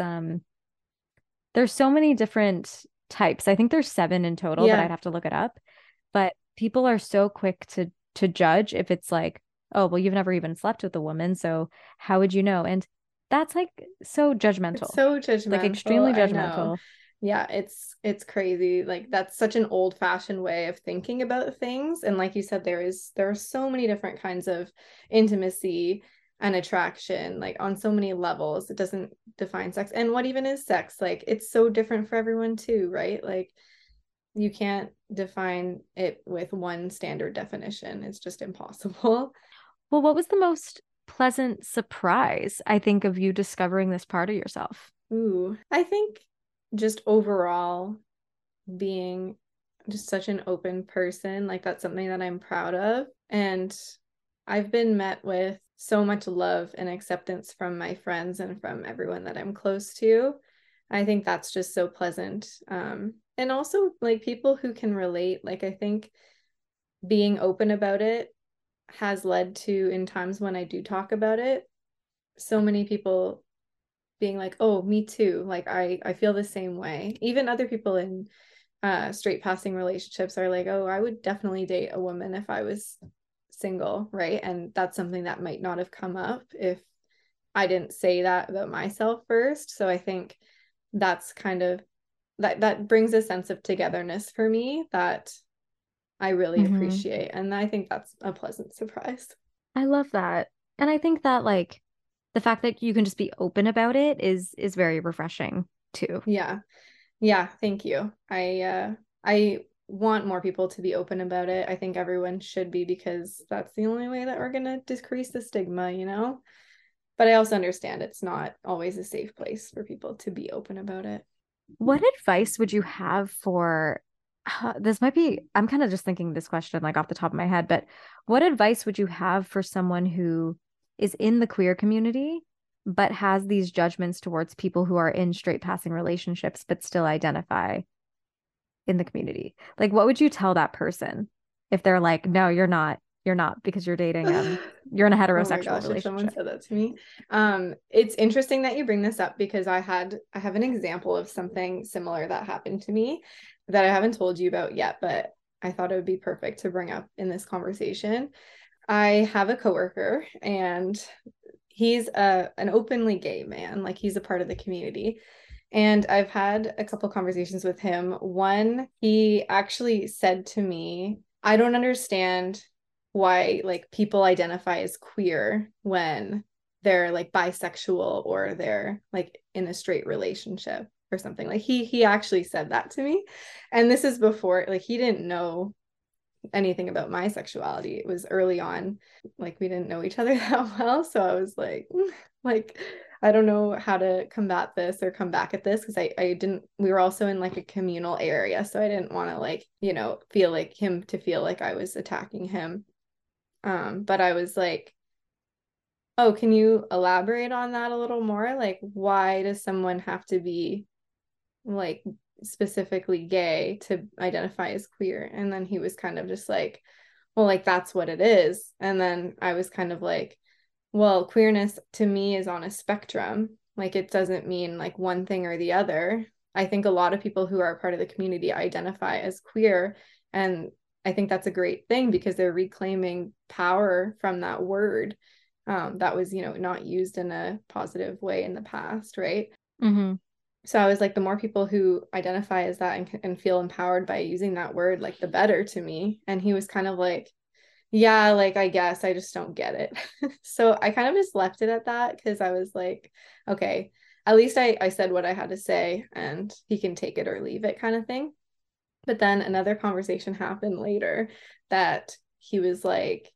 so many different types. I think there's 7 in total, but I'd have to look it up. But people are so quick to judge if it's like, oh, well, you've never even slept with a woman, so how would you know? And that's like so judgmental. It's so judgmental. Like, extremely judgmental. Yeah, it's crazy. Like, that's such an old-fashioned way of thinking about things. And like you said, there are so many different kinds of intimacy and attraction, like on so many levels. It doesn't define sex. And what even is sex? Like, it's so different for everyone too, right? Like, you can't define it with one standard definition. It's just impossible. Well, what was the most pleasant surprise, I think, of you discovering this part of yourself? Ooh, I think just overall being just such an open person, like that's something that I'm proud of. And I've been met with so much love and acceptance from my friends and from everyone that I'm close to. I think that's just so pleasant. And also like people who can relate. Like I think being open about it has led to, in times when I do talk about it, so many people being like, oh, me too. Like I feel the same way. Even other people in straight passing relationships are like, oh, I would definitely date a woman if I was single, right? And that's something that might not have come up if I didn't say that about myself first. So I think that's kind of that brings a sense of togetherness for me that I really appreciate. And I think that's a pleasant surprise. I love that. And I think that like the fact that you can just be open about it is very refreshing too. Yeah. Yeah, thank you. I want more people to be open about it. I think everyone should be, because that's the only way that we're going to decrease the stigma, you know? But I also understand it's not always a safe place for people to be open about it. What advice would you have for this might be, I'm kind of just thinking this question like off the top of my head, but what advice would you have for someone who is in the queer community but has these judgments towards people who are in straight passing relationships but still identify in the community? Like what would you tell that person if they're like, no, you're not because you're dating you're in a heterosexual Oh my gosh, relationship? if someone said that to me. It's interesting that you bring this up, because I have an example of something similar that happened to me that I haven't told you about yet, but I thought it would be perfect to bring up in this conversation. I have a coworker, and he's an openly gay man, like he's a part of the community. And I've had a couple conversations with him. One, he actually said to me, I don't understand why like people identify as queer when they're like bisexual or they're like in a straight relationship or something. Like he actually said that to me. And this is before, like he didn't know anything about my sexuality. It was early on, like we didn't know each other that well. So I was like I don't know how to combat this or come back at this, because I didn't, we were also in like a communal area, so I didn't want to like, you know, feel like I was attacking him. But I was like, oh, can you elaborate on that a little more? Like, why does someone have to be like specifically gay to identify as queer? And then he was kind of just like, well, like that's what it is. And then I was kind of like, well, queerness to me is on a spectrum. Like it doesn't mean like one thing or the other. I think a lot of people who are part of the community identify as queer, and I think that's a great thing because they're reclaiming power from that word that was, you know, not used in a positive way in the past, right? Mm-hmm. So I was like, the more people who identify as that and feel empowered by using that word, like the better to me. And he was kind of like, yeah, like I guess I just don't get it. So I kind of just left it at that, because I was like, okay, at least I said what I had to say and he can take it or leave it kind of thing. But then another conversation happened later that he was like,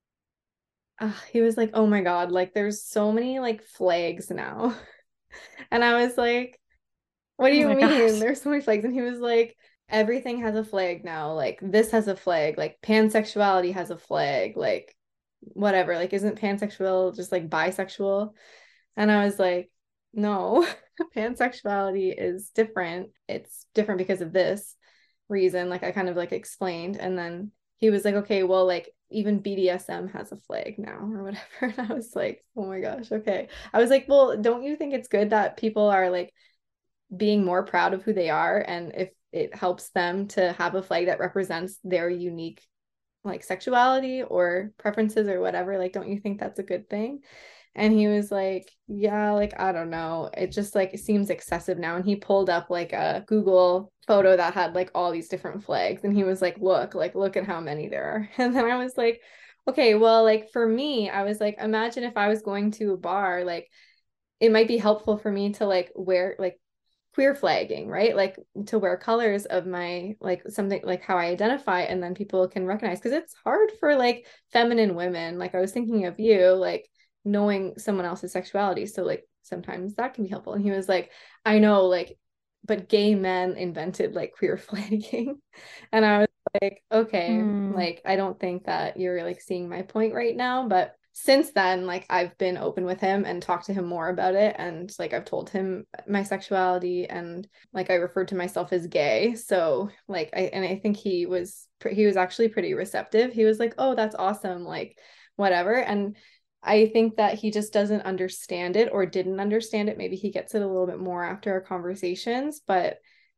oh my God, like there's so many like flags now. And I was like, what do you mean? Gosh. There's so many flags. And he was like, everything has a flag now. Like this has a flag. Like pansexuality has a flag. Like whatever. Like isn't pansexual just like bisexual? And I was like, no, pansexuality is different. It's different because of this reason. Like I kind of like explained. And then he was like, okay, well, like even BDSM has a flag now or whatever. And I was like, oh my gosh, okay. I was like, well, don't you think it's good that people are like being more proud of who they are, and if it helps them to have a flag that represents their unique like sexuality or preferences or whatever, like don't you think that's a good thing? And he was like, yeah, like I don't know, it just like it seems excessive now. And he pulled up like a Google photo that had like all these different flags, and he was like, look at how many there are. And then I was like, okay, well, like for me, I was like, imagine if I was going to a bar, like it might be helpful for me to like wear like queer flagging, right? Like to wear colors of my, like something like how I identify, and then people can recognize, because it's hard for like feminine women. Like I was thinking of you, like knowing someone else's sexuality. So like sometimes that can be helpful. And he was like, I know, like, but gay men invented like queer flagging. And I was like, okay, like I don't think that you're like seeing my point right now. But since then, like I've been open with him and talked to him more about it. And like I've told him my sexuality, and like I referred to myself as gay. So like I think he was actually pretty receptive. He was like, oh, that's awesome, like whatever. And I think that he just doesn't understand it, or didn't understand it. Maybe he gets it a little bit more after our conversations, but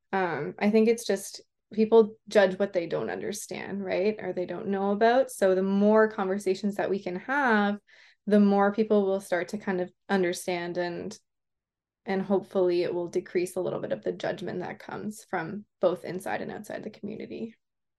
I think it's just people judge what they don't understand, right? Or they don't know about. So the more conversations that we can have, the more people will start to kind of understand, and hopefully it will decrease a little bit of the judgment that comes from both inside and outside the community.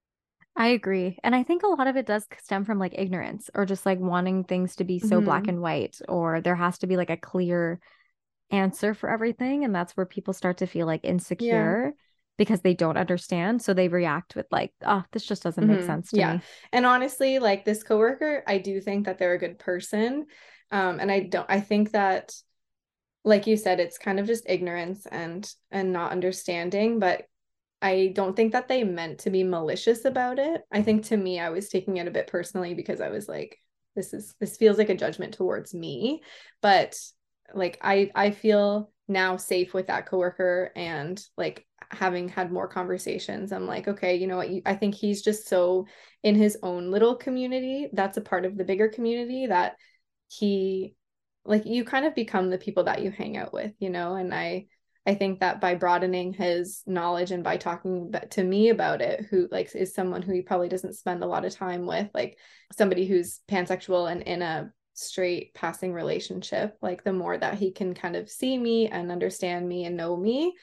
I agree. And I think a lot of it does stem from like ignorance, or just like wanting things to be so black and white, or there has to be like a clear answer for everything. And that's where people start to feel like insecure because they don't understand. So they react with like, oh, this just doesn't make sense to me. And honestly, like this coworker, I do think that they're a good person. And I think that, like you said, it's kind of just ignorance and not understanding, but I don't think that they meant to be malicious about it. I think, to me, I was taking it a bit personally, because I was like, this feels like a judgment towards me. But like I feel now safe with that coworker, and like having had more conversations, I'm like, okay, you know what? I think he's just so in his own little community that's a part of the bigger community, that he, like, you kind of become the people that you hang out with, you know? And I think that by broadening his knowledge and by talking to me about it, who like is someone who he probably doesn't spend a lot of time with, like somebody who's pansexual and in a straight passing relationship, like the more that he can kind of see me and understand me and know me,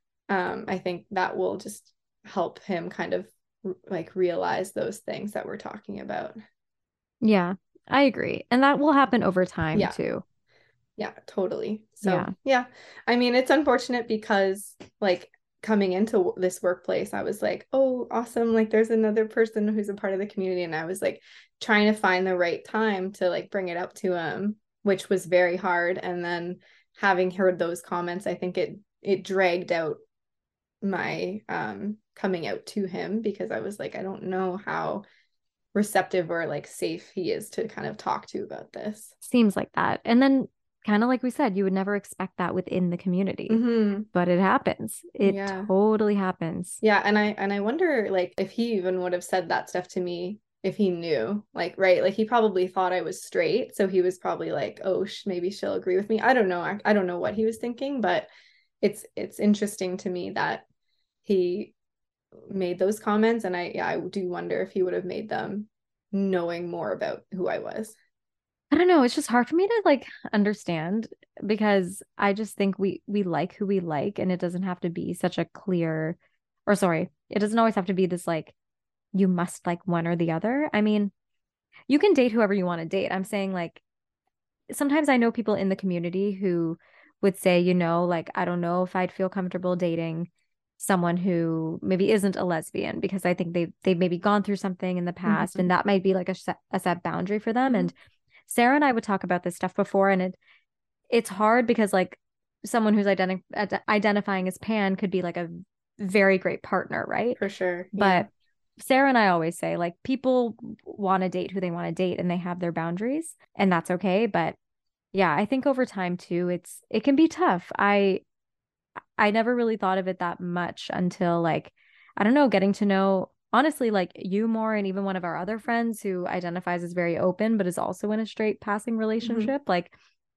I think that will just help him kind of like realize those things that we're talking about. Yeah, I agree. And that will happen over time too. Yeah, totally. So yeah, I mean, it's unfortunate because like coming into this workplace, I was like, oh, awesome. Like there's another person who's a part of the community. And I was like trying to find the right time to like bring it up to him, which was very hard. And then having heard those comments, I think it dragged out my coming out to him, because I was like, I don't know how receptive or like safe he is to kind of talk to about this. Seems like that. And then kind of like we said, you would never expect that within the community, but it happens. It totally happens. Yeah. And I wonder like if he even would have said that stuff to me if he knew, like, right. Like he probably thought I was straight. So he was probably like, oh, maybe she'll agree with me. I don't know. I don't know what he was thinking, but it's interesting to me that he made those comments. And I do wonder if he would have made them knowing more about who I was. I don't know. It's just hard for me to like understand, because I just think we like who we like, and it doesn't have to be such a clear, or sorry, it doesn't always have to be this like you must like one or the other. I mean, you can date whoever you want to date. I'm saying like sometimes I know people in the community who would say, you know, like I don't know if I'd feel comfortable dating someone who maybe isn't a lesbian, because I think they've maybe gone through something in the past, and that might be like a set boundary for them. And Sarah and I would talk about this stuff before, and it's hard because like someone who's identifying as pan could be like a very great partner, right? For sure. But Sarah and I always say like people want to date who they want to date, and they have their boundaries, and that's okay. But yeah, I think over time too, it can be tough. I never really thought of it that much until like, I don't know, getting to know honestly, like you more, and even one of our other friends who identifies as very open, but is also in a straight passing relationship. Like,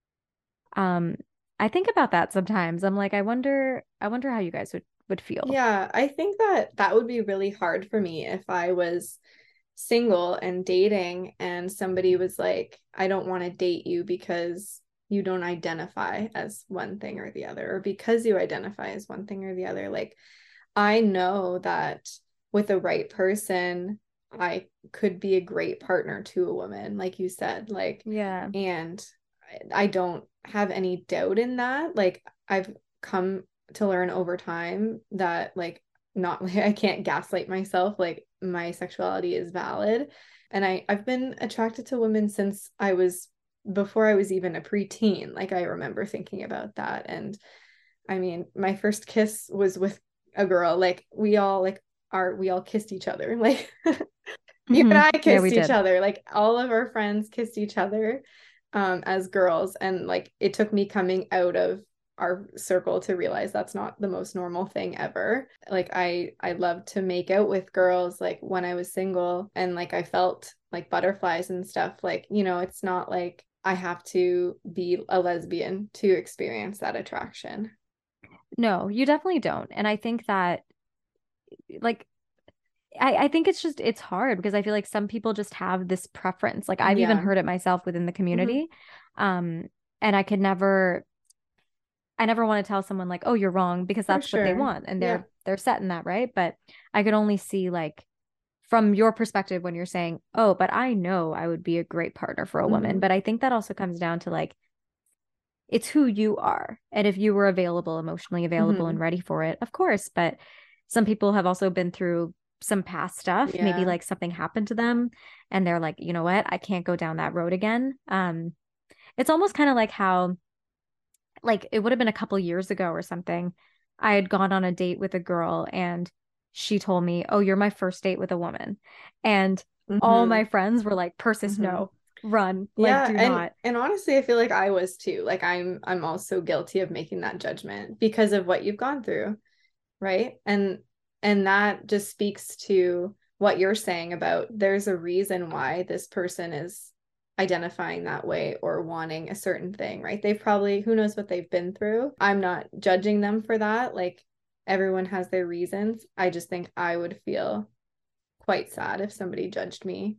I think about that sometimes. I'm like, I wonder how you guys would feel. Yeah, I think that would be really hard for me if I was single and dating and somebody was like, I don't want to date you because you don't identify as one thing or the other, or because you identify as one thing or the other. Like, I know that with the right person, I could be a great partner to a woman, like you said, like, and I don't have any doubt in that. Like, I've come to learn over time that like not like I can't gaslight myself, like my sexuality is valid. And I've been attracted to women since before I was even a preteen. Like I remember thinking about that. And I mean, my first kiss was with a girl. Like we all kissed each other. Like you and I Yeah, we kissed each did. other. Like all of our friends kissed each other as girls. And like it took me coming out of our circle to realize that's not the most normal thing ever. Like I loved to make out with girls like when I was single, and like I felt like butterflies and stuff. Like, you know, it's not like I have to be a lesbian to experience that attraction. No, you definitely don't. And I think that like I think it's hard because I feel like some people just have this preference. Like I've even Yeah. heard it myself within the Mhm. community. And I never want to tell someone like, oh, you're wrong, because For that's what they sure. want and Yeah. they're set in that, right? But I could only see like from your perspective when you're saying, oh, but I know I would be a great partner for a woman. Mhm. But I think that also comes down to like it's who you are. And if you were available, emotionally available and Mhm. ready for it, of course. But some people have also been through some past stuff. Maybe Yeah. like something happened to them and they're like, you know what? I can't go down that road again. It's almost kind of like how like it would have been a couple years ago or something. I had gone on a date with a girl and she told me, "Oh, you're my first date with a woman." And all my Mhm. friends were like, "Persis, Mhm. no, run, like Yeah, do and not." honestly, I feel like I was too. Like I'm also guilty of making that judgment because of what you've gone through, right? And that just speaks to what you're saying about there's a reason why this person is identifying that way or wanting a certain thing, right? They've probably, who knows what they've been through. I'm not judging them for that. Like everyone has their reasons. I just think I would feel quite sad if somebody judged me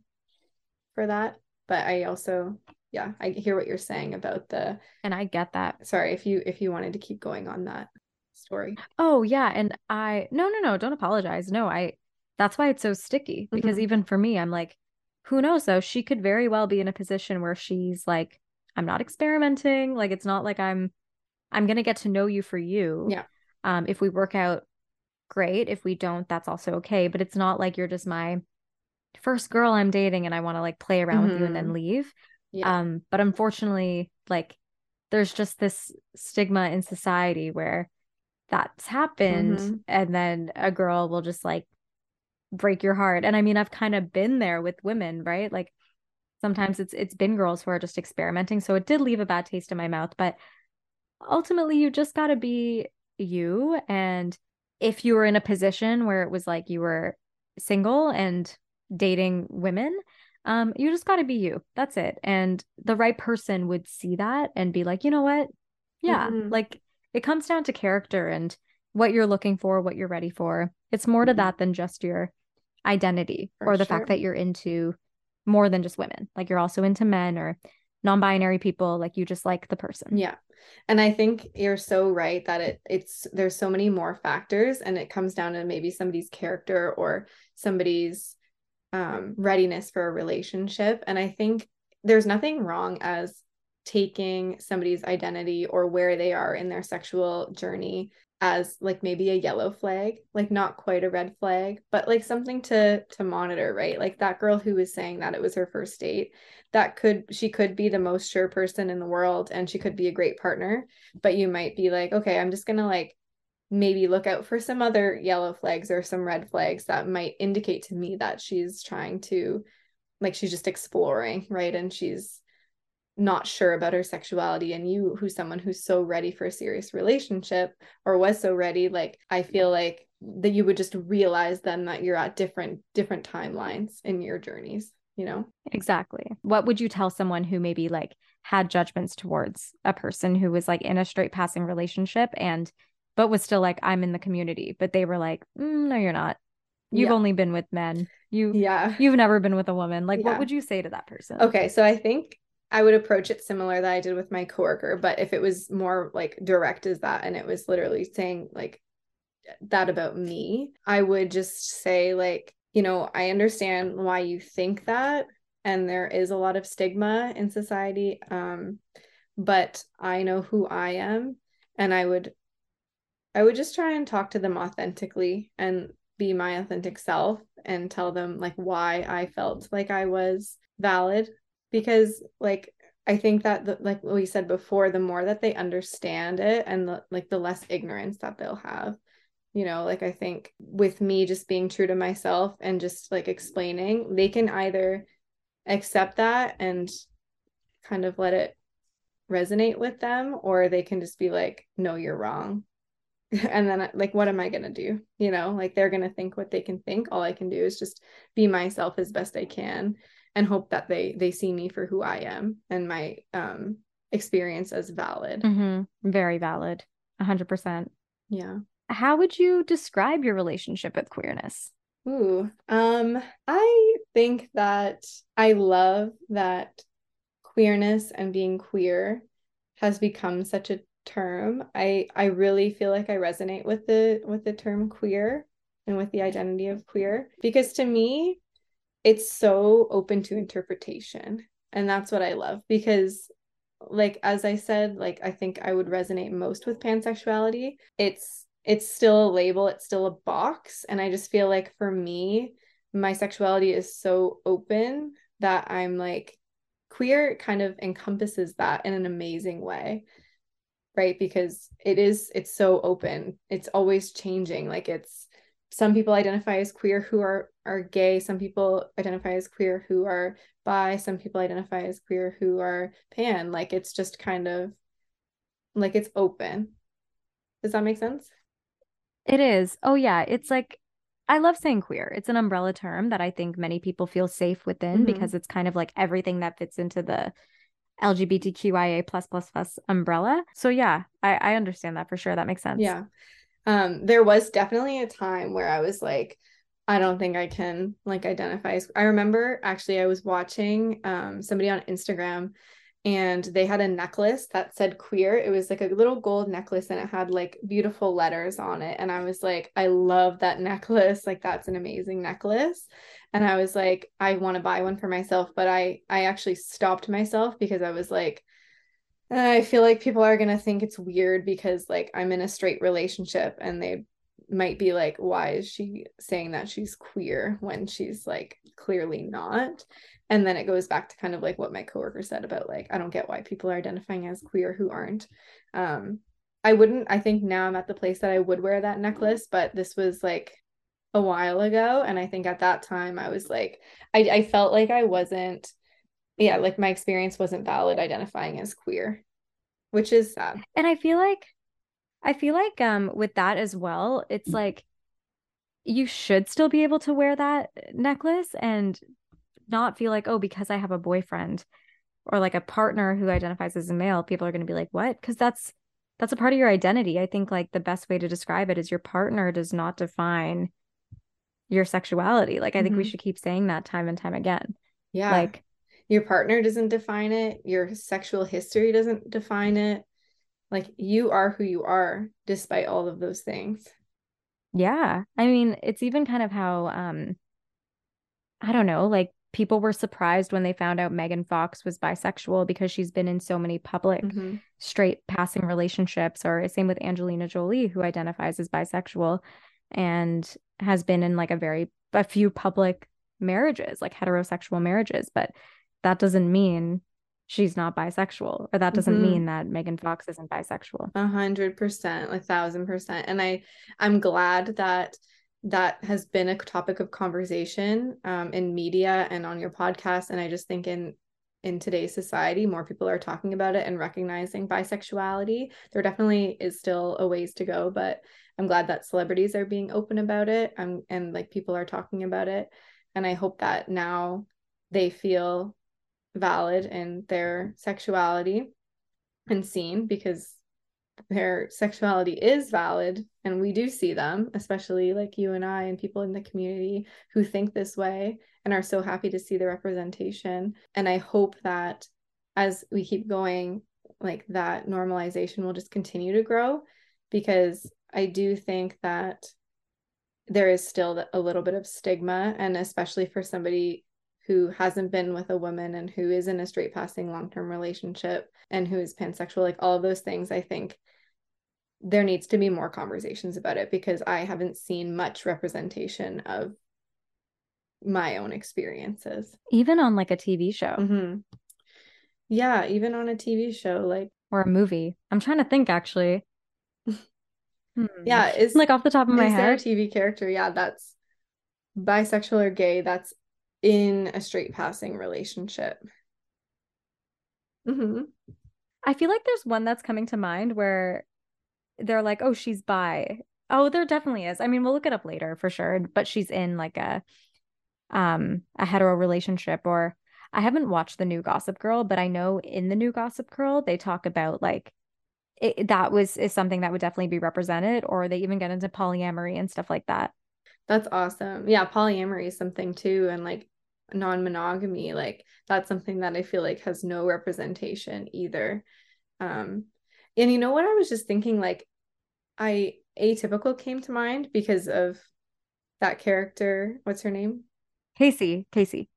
for that. But I also, yeah, I hear what you're saying about the, And I get that. sorry, if you wanted to keep going on that story. Oh, yeah, and no, don't apologize. No, that's why it's so sticky because Mhm. even for me, I'm like, who knows though? She could very well be in a position where she's like, I'm not experimenting. Like it's not like I'm gonna get to know you for you. Yeah. If we work out, great. If we don't, that's also okay. But it's not like you're just my first girl I'm dating and I want to like play around with you and then Mhm. leave. Yeah. But unfortunately, like there's just this stigma in society where that's happened Mhm. and then a girl will just like break your heart. And I mean, I've kind of been there with women, right? Like sometimes it's been girls who are just experimenting. So it did leave a bad taste in my mouth, but ultimately you just got to be you. And if you were in a position where it was like you were single and dating women, you just got to be you. That's it. And the right person would see that and be like, you know what? Yeah, Mhm. like it comes down to character and what you're looking for, what you're ready for. It's more to that than just your identity For or the fact sure. that you're into more than just women. Like you're also into men or non-binary people, like you just like the person. Yeah. And I think you're so right that it's there's so many more factors, and it comes down to maybe somebody's character or somebody's readiness for a relationship. And I think there's nothing wrong as taking somebody's identity or where they are in their sexual journey as like maybe a yellow flag, like not quite a red flag, but like something to monitor, right? Like that girl who was saying that it was her first date, she could be the most sure person in the world and she could be a great partner, but you might be like, okay, I'm just gonna like maybe look out for some other yellow flags or some red flags that might indicate to me that she's trying to, like, she's just exploring, right? And she's not sure about her sexuality. And you, who's someone who's so ready for a serious relationship or was so ready, like, I feel like that you would just realize then that you're at different timelines in your journeys, you know? Exactly. What would you tell someone who maybe like had judgments towards a person who was like in a straight passing relationship and but was still like I'm in the community, but they were like, no, you're not. You've Yeah. only been with men. Yeah. You've never been with a woman. Like what Yeah. would you say to that person? Okay, so I think I would approach it similar that I did with my coworker, but if it was more like direct as that and it was literally saying like that about me, I would just say like, you know, I understand why you think that, and there is a lot of stigma in society, but I know who I am, and I would just try and talk to them authentically and be my authentic self and tell them like why I felt like I was valid, because like I think that like we said before, the more that they understand it and the less ignorance that they'll have. Like I think with me just being true to myself and just like explaining, they can either accept that and kind of let it resonate with them, or they can just be like, no, you're wrong. And then like, what am I going to do? Like they're going to think what they can think. All I can do is just be myself as best I can and hope that they see me for who I am and my experience as valid. Very valid. 100%. Yeah. How would you describe your relationship with queerness? I think that I love that queerness and being queer has become such a term. I really feel like I resonate with the term queer and with the identity of queer, because to me it's so open to interpretation, and that's what I love. Because like as I said, like I think I would resonate most with pansexuality. It's still a label, it's still a box, and I just feel like for me my sexuality is so open that I'm like, queer kind of encompasses that in an amazing way, right? Because it's so open, it's always changing. Like it's, some people identify as queer who are gay, some people identify as queer who are bi, some people identify as queer who are pan. Like it's just kind of like it's open. Does that make sense? It is. Oh yeah, it's like, I love saying queer. It's an umbrella term that I think many people feel safe within because it's kind of like everything that fits into the LGBTQIA plus umbrella. So yeah, I understand that for sure. That makes sense. Yeah. There was definitely a time where I was like, I don't think I can like identify as, I remember actually I was watching somebody on Instagram, and they had a necklace that said queer. It was like a little gold necklace and it had like beautiful letters on it. And I was like, I love that necklace. Like that's an amazing necklace. And I was like, I want to buy one for myself. But I actually stopped myself because I was like, I feel like people are going to think it's weird because like I'm in a straight relationship, and they might be like, why is she saying that she's queer when she's like clearly not? And then it goes back to kind of like what my coworker said about like, I don't get why people are identifying as queer who aren't. I think now I'm at the place that I would wear that necklace, but this was like a while ago. And I think at that time I was like, I felt like I wasn't, yeah, like my experience wasn't valid identifying as queer, which is sad. And I feel like with that as well, it's like you should still be able to wear that necklace and not feel like, oh, because I have a boyfriend or like a partner who identifies as a male, people are going to be like, what? Because that's a part of your identity. I think like the best way to describe it is your partner does not define your sexuality. Like I think we should keep saying that time and time again. Yeah. Like your partner doesn't define it. Your sexual history doesn't define it. Like you are who you are despite all of those things. yeah. I mean, it's even kind of how I don't know, like people were surprised when they found out Megan Fox was bisexual because she's been in so many public straight passing relationships, or same with Angelina Jolie, who identifies as bisexual and has been in like a few public marriages, like heterosexual marriages, but that doesn't mean she's not bisexual, or that doesn't mean that Megan Fox isn't bisexual. 100%, 1,000%. And I'm glad that has been a topic of conversation in media and on your podcast. And I just think in today's society, more people are talking about it and recognizing bisexuality. There definitely is still a ways to go, but I'm glad that celebrities are being open about it, and like people are talking about it. And I hope that now they feel valid in their sexuality and seen, because their sexuality is valid and we do see them, especially like you and I and people in the community who think this way and are so happy to see the representation. And I hope that as we keep going, like that normalization will just continue to grow, because I do think that there is still a little bit of stigma, and especially for somebody who hasn't been with a woman and who is in a straight passing long-term relationship and who is pansexual, like all of those things, I think there needs to be more conversations about it, because I haven't seen much representation of my own experiences. Even on like a TV show Yeah, even on a TV show, like, or a movie. I'm trying to think actually. yeah, Like off the top of my is there a head. TV character, yeah, that's bisexual or gay, that's in a straight passing relationship? I feel like there's one that's coming to mind where they're like, oh, she's bi. Oh, there definitely is. I mean, we'll look it up later for sure, but she's in like a hetero relationship. Or I haven't watched the new Gossip Girl, but I know in the new Gossip Girl they talk about like that is something that would definitely be represented, or they even get into polyamory and stuff like that. That's awesome. Yeah, polyamory is something too, and like non-monogamy, like that's something that I feel like has no representation either. And you know what, I was just thinking, like, Atypical came to mind because of that character. What's her name? Casey.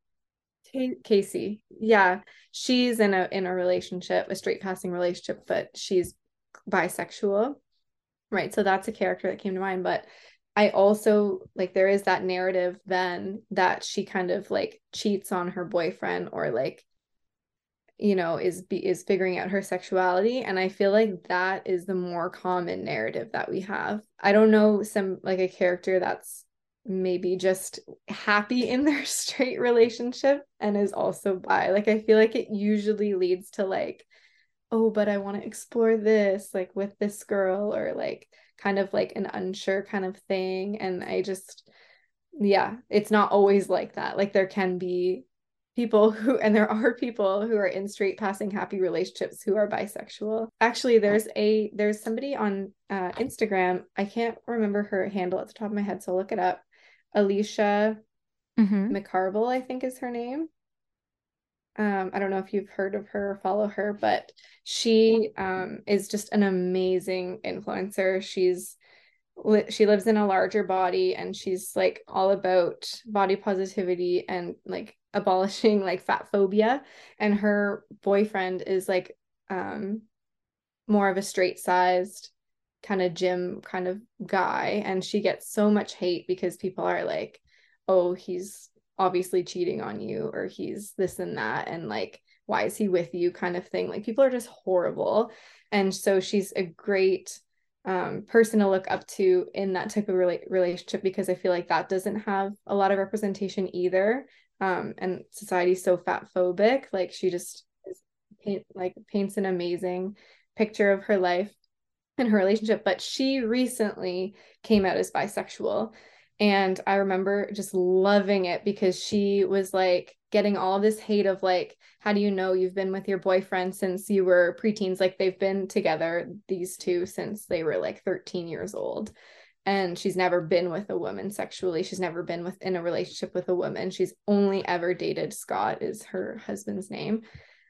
Casey. Yeah, she's in a relationship, a straight passing relationship, but she's bisexual, right? So that's a character that came to mind. But I also, like, there is that narrative then that she kind of like cheats on her boyfriend, or like, you know, is figuring out her sexuality, and I feel like that is the more common narrative that we have. I don't know, some like a character that's maybe just happy in their straight relationship and is also bi. Like, I feel like it usually leads to like, oh, but I want to explore this, like with this girl, or like kind of like an unsure kind of thing. And I just, yeah, it's not always like that. Like, there can be people who, and there are people who are in straight passing happy relationships who are bisexual. Actually, there's somebody on Instagram. I can't remember her handle at the top of my head, so I'll look it up. Alicia McCarville, I think is her name. I don't know if you've heard of her or follow her, but she is just an amazing influencer. She lives in a larger body, and she's like all about body positivity and like abolishing like fat phobia. And her boyfriend is like more of a straight sized kind of gym kind of guy, and she gets so much hate because people are like, oh, he's obviously cheating on you, or he's this and that, and like, why is he with you, kind of thing. Like, people are just horrible. And so she's a great person to look up to in that type of relationship, because I feel like that doesn't have a lot of representation either. And society's so fat phobic. Like, she just paints an amazing picture of her life and her relationship. But she recently came out as bisexual, and I remember just loving it, because she was like getting all of this hate of like, how do you know you've been with your boyfriend since you were preteens? Like, they've been together, these two, since they were like 13 years old. And she's never been with a woman sexually. She's never been in a relationship with a woman. She's only ever dated Scott, is her husband's name.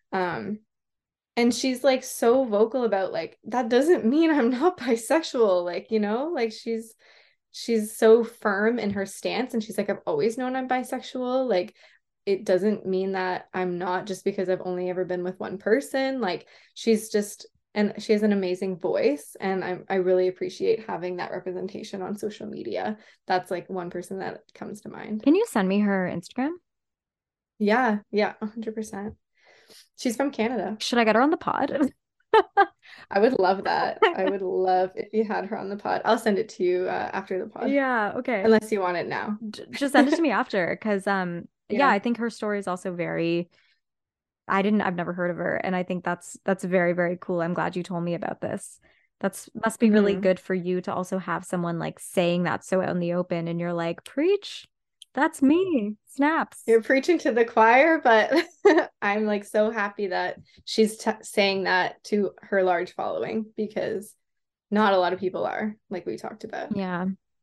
And she's like so vocal about like, that doesn't mean I'm not bisexual. Like, you know, like she's so firm in her stance, and she's like, I've always known I'm bisexual. Like, it doesn't mean that I'm not just because I've only ever been with one person. Like, she's just, and she has an amazing voice, and I really appreciate having that representation on social media. That's like one person that comes to mind. Can you send me her Instagram? Yeah, 100%. She's from Canada. Should I get her on the pod? I would love that. I would love if you had her on the pod. I'll send it to you after the pod. Yeah, okay. Unless you want it now. Just send it to me after, because yeah, I think her story is also very, I've never heard of her, and I think that's very, very cool. I'm glad you told me about this. Must be really good for you to also have someone like saying that so out in the open, and you're like, preach. That's me. Snaps. You're preaching to the choir, but I'm like so happy that she's saying that to her large following, because not a lot of people are, like we talked about. Yeah.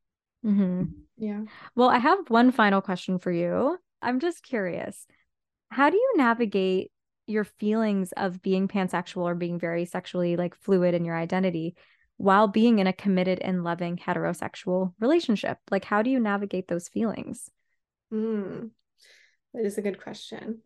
Yeah. Well, I have one final question for you. I'm just curious. How do you navigate your feelings of being pansexual or being very sexually like fluid in your identity while being in a committed and loving heterosexual relationship? Like, how do you navigate those feelings? That is a good question.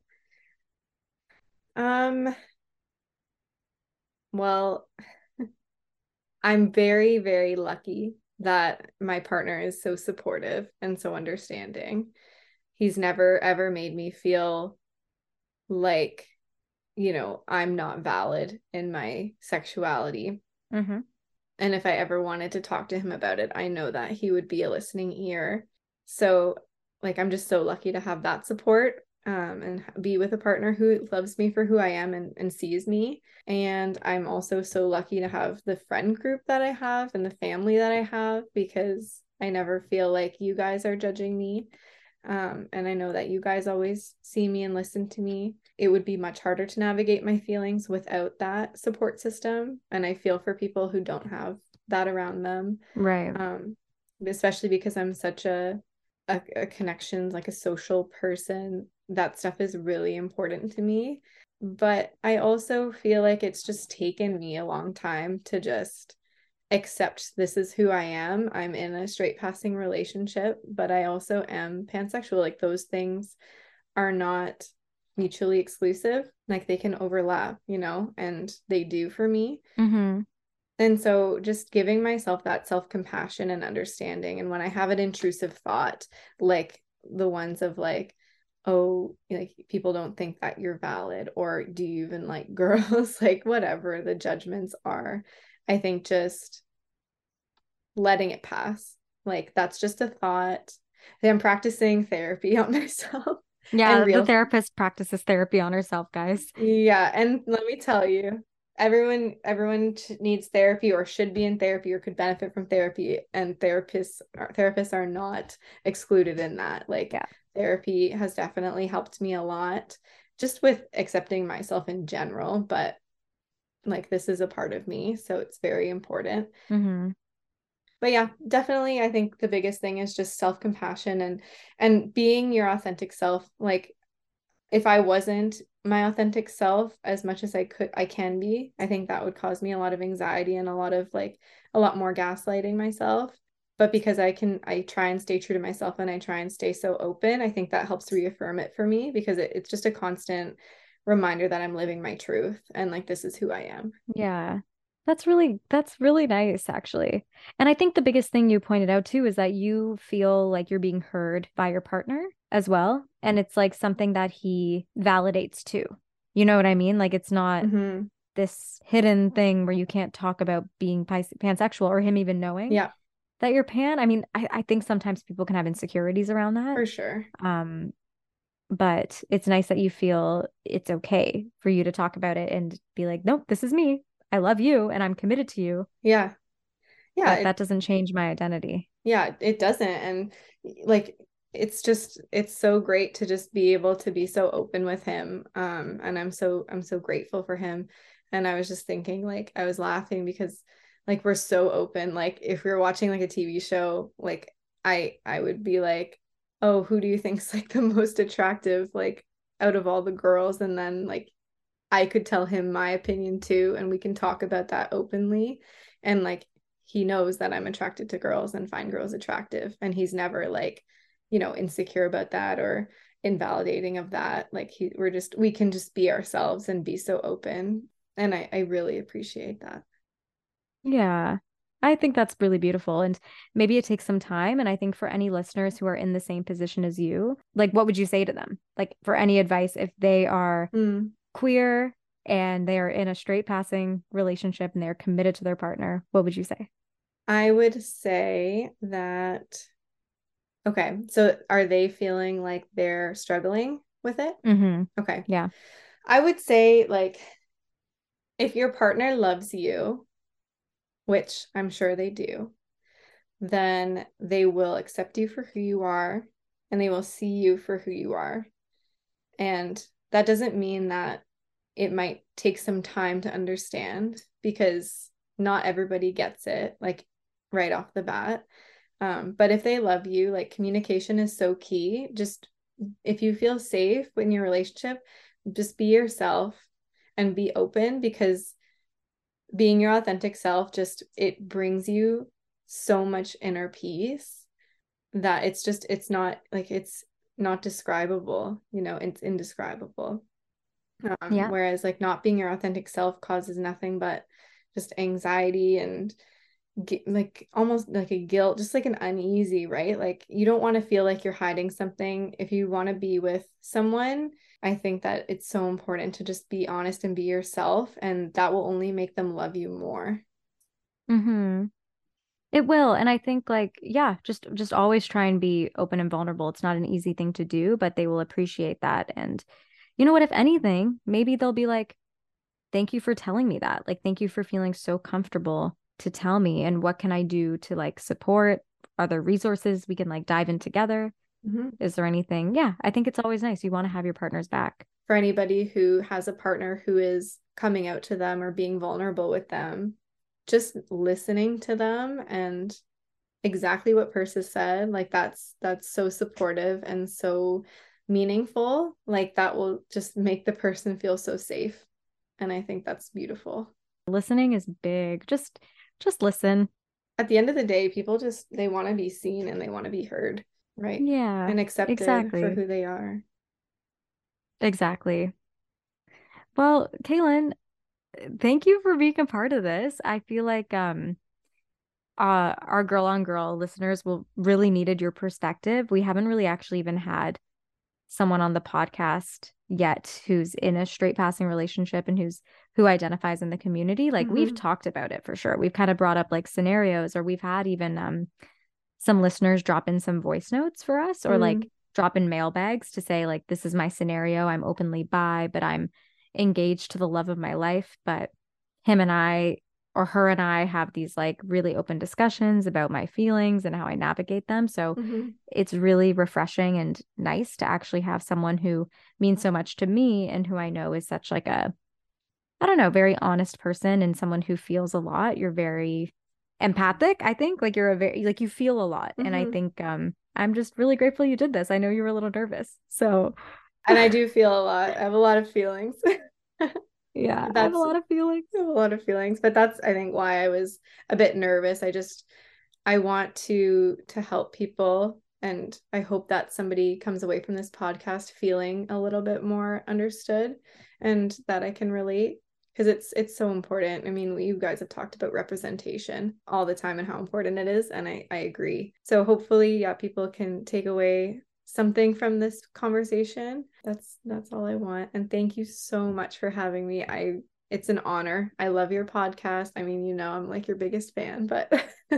Well, I'm very, very lucky that my partner is so supportive and so understanding. He's never ever made me feel like, I'm not valid in my sexuality. Mm-hmm. And if I ever wanted to talk to him about it, I know that he would be a listening ear. So, like, I'm just so lucky to have that support, and be with a partner who loves me for who I am and sees me. And I'm also so lucky to have the friend group that I have and the family that I have, because I never feel like you guys are judging me. And I know that you guys always see me and listen to me. It would be much harder to navigate my feelings without that support system. And I feel for people who don't have that around them. Right. Especially because I'm such a connection, like a social person. That stuff is really important to me. But I also feel like it's just taken me a long time to just accept this is who I am. I'm in a straight passing relationship, but I also am pansexual. Like, those things are not mutually exclusive. Like, they can overlap, and they do for me. Mm-hmm. And so just giving myself that self-compassion and understanding. And when I have an intrusive thought, like the ones of like, oh, like, people don't think that you're valid, or do you even like girls, like whatever the judgments are, I think just letting it pass. Like, that's just a thought. I'm practicing therapy on myself. Yeah, And the real therapist practices therapy on herself, guys. Yeah, and let me tell you, everyone needs therapy or should be in therapy or could benefit from therapy, and therapists are not excluded in that. Like, Yeah. therapy has definitely helped me a lot just with accepting myself in general, but like, this is a part of me, so it's very important. Mm-hmm. But yeah, definitely I think the biggest thing is just self-compassion and being your authentic self. Like, if I wasn't my authentic self as much as I can be, I think that would cause me a lot of anxiety and a lot more gaslighting myself. But because I try and stay true to myself and I try and stay so open, I think that helps reaffirm it for me, because it's just a constant reminder that I'm living my truth and like, this is who I am. Yeah. That's really nice, actually. And I think the biggest thing you pointed out too is that you feel like you're being heard by your partner as well. And it's like something that he validates too. You know what I mean? Like, it's not Mm-hmm. this hidden thing where you can't talk about being pansexual or him even knowing Yeah, that you're pan. I mean, I think sometimes people can have insecurities around that. for sure. Um, but it's nice that you feel it's okay for you to talk about it and be like, nope, this is me. I love you and I'm committed to you, Yeah. Yeah. but that doesn't change my identity. Yeah, it doesn't. And like, it's so great to just be able to be so open with him. And I'm so grateful for him. And I was just thinking, like, I was laughing because like, we're so open. Like, if we were watching like a TV show, like, I would be like, oh, who do you think's like the most attractive, like, out of all the girls? And then like, I could tell him my opinion too, and we can talk about that openly. And like, he knows that I'm attracted to girls and find girls attractive, and he's never like, insecure about that or invalidating of that. Like, we can just be ourselves and be so open. And I really appreciate that. Yeah. I think that's really beautiful. And maybe it takes some time. And I think for any listeners who are in the same position as you, like, what would you say to them? Like, for any advice, if they are queer and they are in a straight passing relationship and they're committed to their partner, what would you say? I would say that, okay, so are they feeling like they're struggling with it? Mm-hmm. Okay. Yeah. I would say, like, if your partner loves you, which I'm sure they do, then they will accept you for who you are and they will see you for who you are. And that doesn't mean that it might take some time to understand, because not everybody gets it like right off the bat. But if they love you, like, communication is so key. Just, if you feel safe in your relationship, just be yourself and be open, because being your authentic self, just, it brings you so much inner peace that it's not describable, it's indescribable. Yeah. Whereas like, not being your authentic self causes nothing but just anxiety and like almost like a guilt, just like an uneasy, right? Like you don't want to feel like you're hiding something. If you want to be with someone, I think that it's so important to just be honest and be yourself, and that will only make them love you more. Mm-hmm. It will. And I think like, yeah, just always try and be open and vulnerable. It's not an easy thing to do, but they will appreciate that. And you know what, if anything, maybe they'll be like, thank you for telling me that. Like, thank you for feeling so comfortable to tell me. And what can I do to like support? Are there resources we can like dive in together? Mm-hmm. Is there anything? Yeah, I think it's always nice. You want to have your partner's back. For anybody who has a partner who is coming out to them or being vulnerable with them, just listening to them and exactly what Persis said, like that's so supportive and so meaningful. Like that will just make the person feel so safe. And I think that's beautiful. Listening is big. Just listen. At the end of the day, people just they want to be seen and they want to be heard, right? Yeah, And accepted exactly. for who they are. Exactly. Well, Kaylin, thank you for being a part of this. I feel like our girl on girl listeners will really needed your perspective. We haven't really actually even had someone on the podcast yet who's in a straight passing relationship and who identifies in the community. Like we've talked about it for sure. We've kind of brought up like scenarios, or we've had even some listeners drop in some voice notes for us, or like drop in mailbags to say like, this is my scenario. I'm openly bi, but I'm engaged to the love of my life. But him and I, or her and I, have these like really open discussions about my feelings and how I navigate them. So it's really refreshing and nice to actually have someone who means so much to me and who I know is such like a, I don't know, very honest person and someone who feels a lot. You're very empathic, I think. Like you're a very, like you feel a lot. And I think I'm just really grateful you did this. I know you were a little nervous. So and I do feel a lot. I have a lot of feelings. Yeah, I have a lot of feelings. I have a lot of feelings, but that's I think why I was a bit nervous. I want to help people, and I hope that somebody comes away from this podcast feeling a little bit more understood and that I can relate, because it's so important. I mean, you guys have talked about representation all the time and how important it is, and I agree. So hopefully, yeah, people can take away something from this conversation. That's all I want. And thank you so much for having me. It's an honor. I love your podcast. I mean, you know, I'm like your biggest fan, but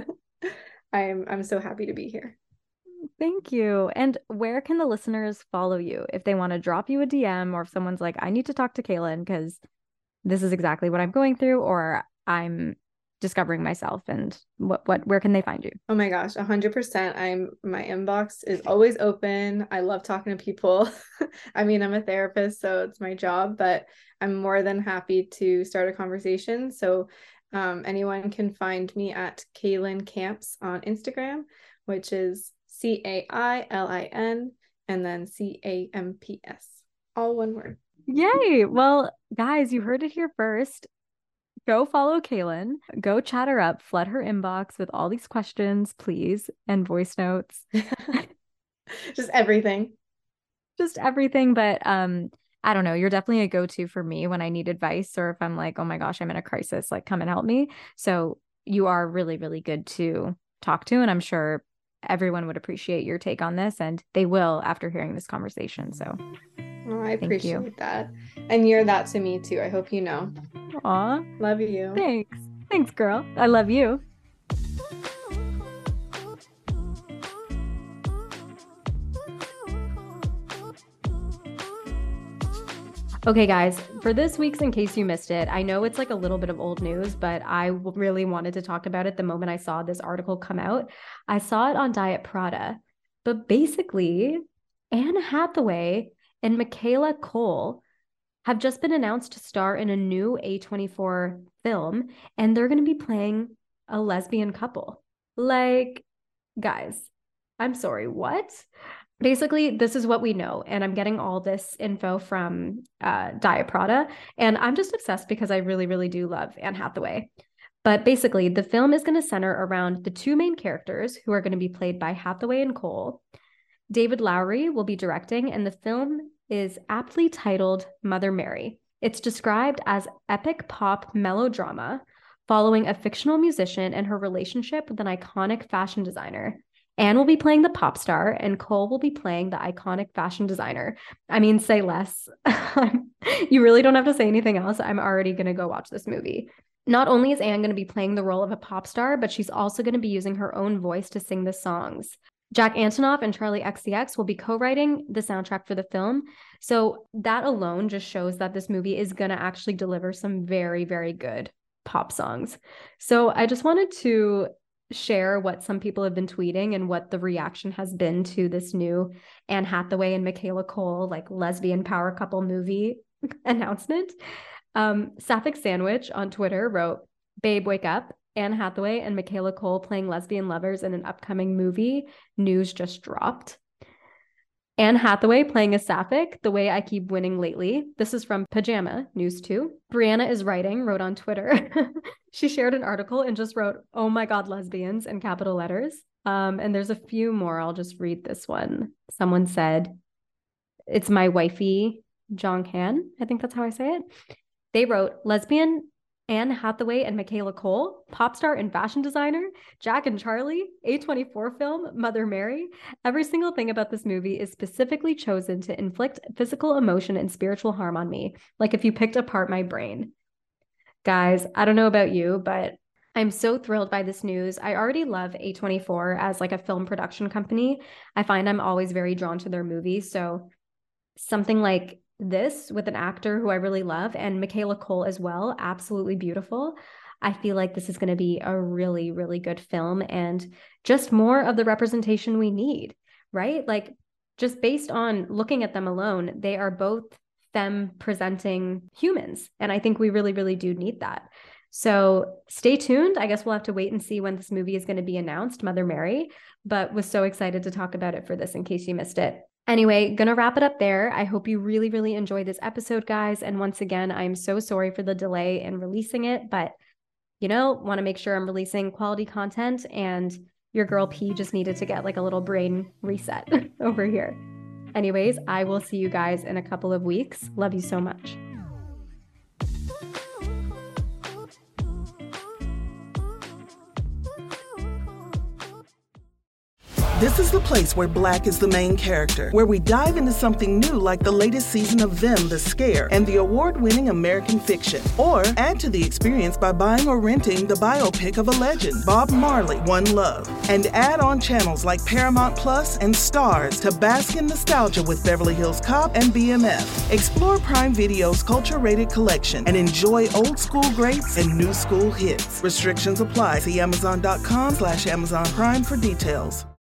I'm so happy to be here. Thank you. And where can the listeners follow you if they want to drop you a DM, or if someone's like, I need to talk to Kaylin because this is exactly what I'm going through, or I'm discovering myself, and where can they find you? Oh my gosh, 100%. My inbox is always open. I love talking to people. I mean, I'm a therapist, so it's my job, but I'm more than happy to start a conversation. So anyone can find me at Kaylin Camps on Instagram, which is CAILIN and then CAMPS. All one word. Yay. Well, guys, you heard it here first. Go follow Kaylin. Go chat her up. Flood her inbox with all these questions, please, and voice notes. Just everything. Just everything. But I don't know. You're definitely a go-to for me when I need advice, or if I'm like, oh my gosh, I'm in a crisis, like come and help me. So you are really, really good to talk to. And I'm sure everyone would appreciate your take on this, and they will after hearing this conversation. So oh, I appreciate that. And you're that to me too. I hope you know. Aw. Love you. Thanks. Thanks, girl. I love you. Okay, guys, for this week's In Case You Missed It, I know it's like a little bit of old news, but I really wanted to talk about it the moment I saw this article come out. I saw it on Diet Prada, but basically, Anne Hathaway and Michaela Cole have just been announced to star in a new A24 film, and they're going to be playing a lesbian couple. Like, guys, I'm sorry, what? Basically, this is what we know, and I'm getting all this info from Diet Prada, and I'm just obsessed because I really, really do love Anne Hathaway. But basically, the film is going to center around the two main characters, who are going to be played by Hathaway and Cole. David Lowery will be directing, and the film is aptly titled Mother Mary. It's described as epic pop melodrama following a fictional musician and her relationship with an iconic fashion designer. Anne will be playing the pop star, and Cole will be playing the iconic fashion designer. I mean, say less. You really don't have to say anything else. I'm already going to go watch this movie. Not only is Anne going to be playing the role of a pop star, but she's also going to be using her own voice to sing the songs. Jack Antonoff and Charlie XCX will be co-writing the soundtrack for the film. So that alone just shows that this movie is going to actually deliver some very, very good pop songs. So I just wanted to share what some people have been tweeting and what the reaction has been to this new Anne Hathaway and Michaela Cole like lesbian power couple movie announcement. Sapphic Sandwich on Twitter wrote, "Babe, wake up. Anne Hathaway and Michaela Cole playing lesbian lovers in an upcoming movie. News just dropped." Anne Hathaway playing a Sapphic, the way I keep winning lately. This is from Pajama News 2. Brianna is writing, wrote on Twitter. She shared an article and just wrote, "Oh my God, lesbians," in capital letters. And there's a few more. I'll just read this one. Someone said, "It's my wifey, Jong Han." I think that's how I say it. They wrote, "Lesbian Anne Hathaway and Michaela Cole, pop star and fashion designer, Jack and Charlie, A24 film, Mother Mary. Every single thing about this movie is specifically chosen to inflict physical emotion and spiritual harm on me, like if you picked apart my brain." Guys, I don't know about you, but I'm so thrilled by this news. I already love A24 as like a film production company. I find I'm always very drawn to their movies. So something like this with an actor who I really love, and Michaela Cole as well, absolutely beautiful. I feel like this is going to be a really, really good film and just more of the representation we need, right? Like just based on looking at them alone, they are both femme presenting humans. And I think we really, really do need that. So stay tuned. I guess we'll have to wait and see when this movie is going to be announced, Mother Mary, but was so excited to talk about it for this in case you missed it. Anyway, gonna wrap it up there. I hope you really, really enjoyed this episode, guys. And once again, I'm so sorry for the delay in releasing it, but want to make sure I'm releasing quality content, and your girl P just needed to get like a little brain reset over here. Anyways, I will see you guys in a couple of weeks. Love you so much. This is the place where Black is the main character, where we dive into something new like the latest season of Them, The Scare, and the award-winning American Fiction. Or add to the experience by buying or renting the biopic of a legend, Bob Marley, One Love. And add on channels like Paramount Plus and Stars to bask in nostalgia with Beverly Hills Cop and BMF. Explore Prime Video's culture-rated collection and enjoy old school greats and new school hits. Restrictions apply. See Amazon.com/Amazon Prime for details.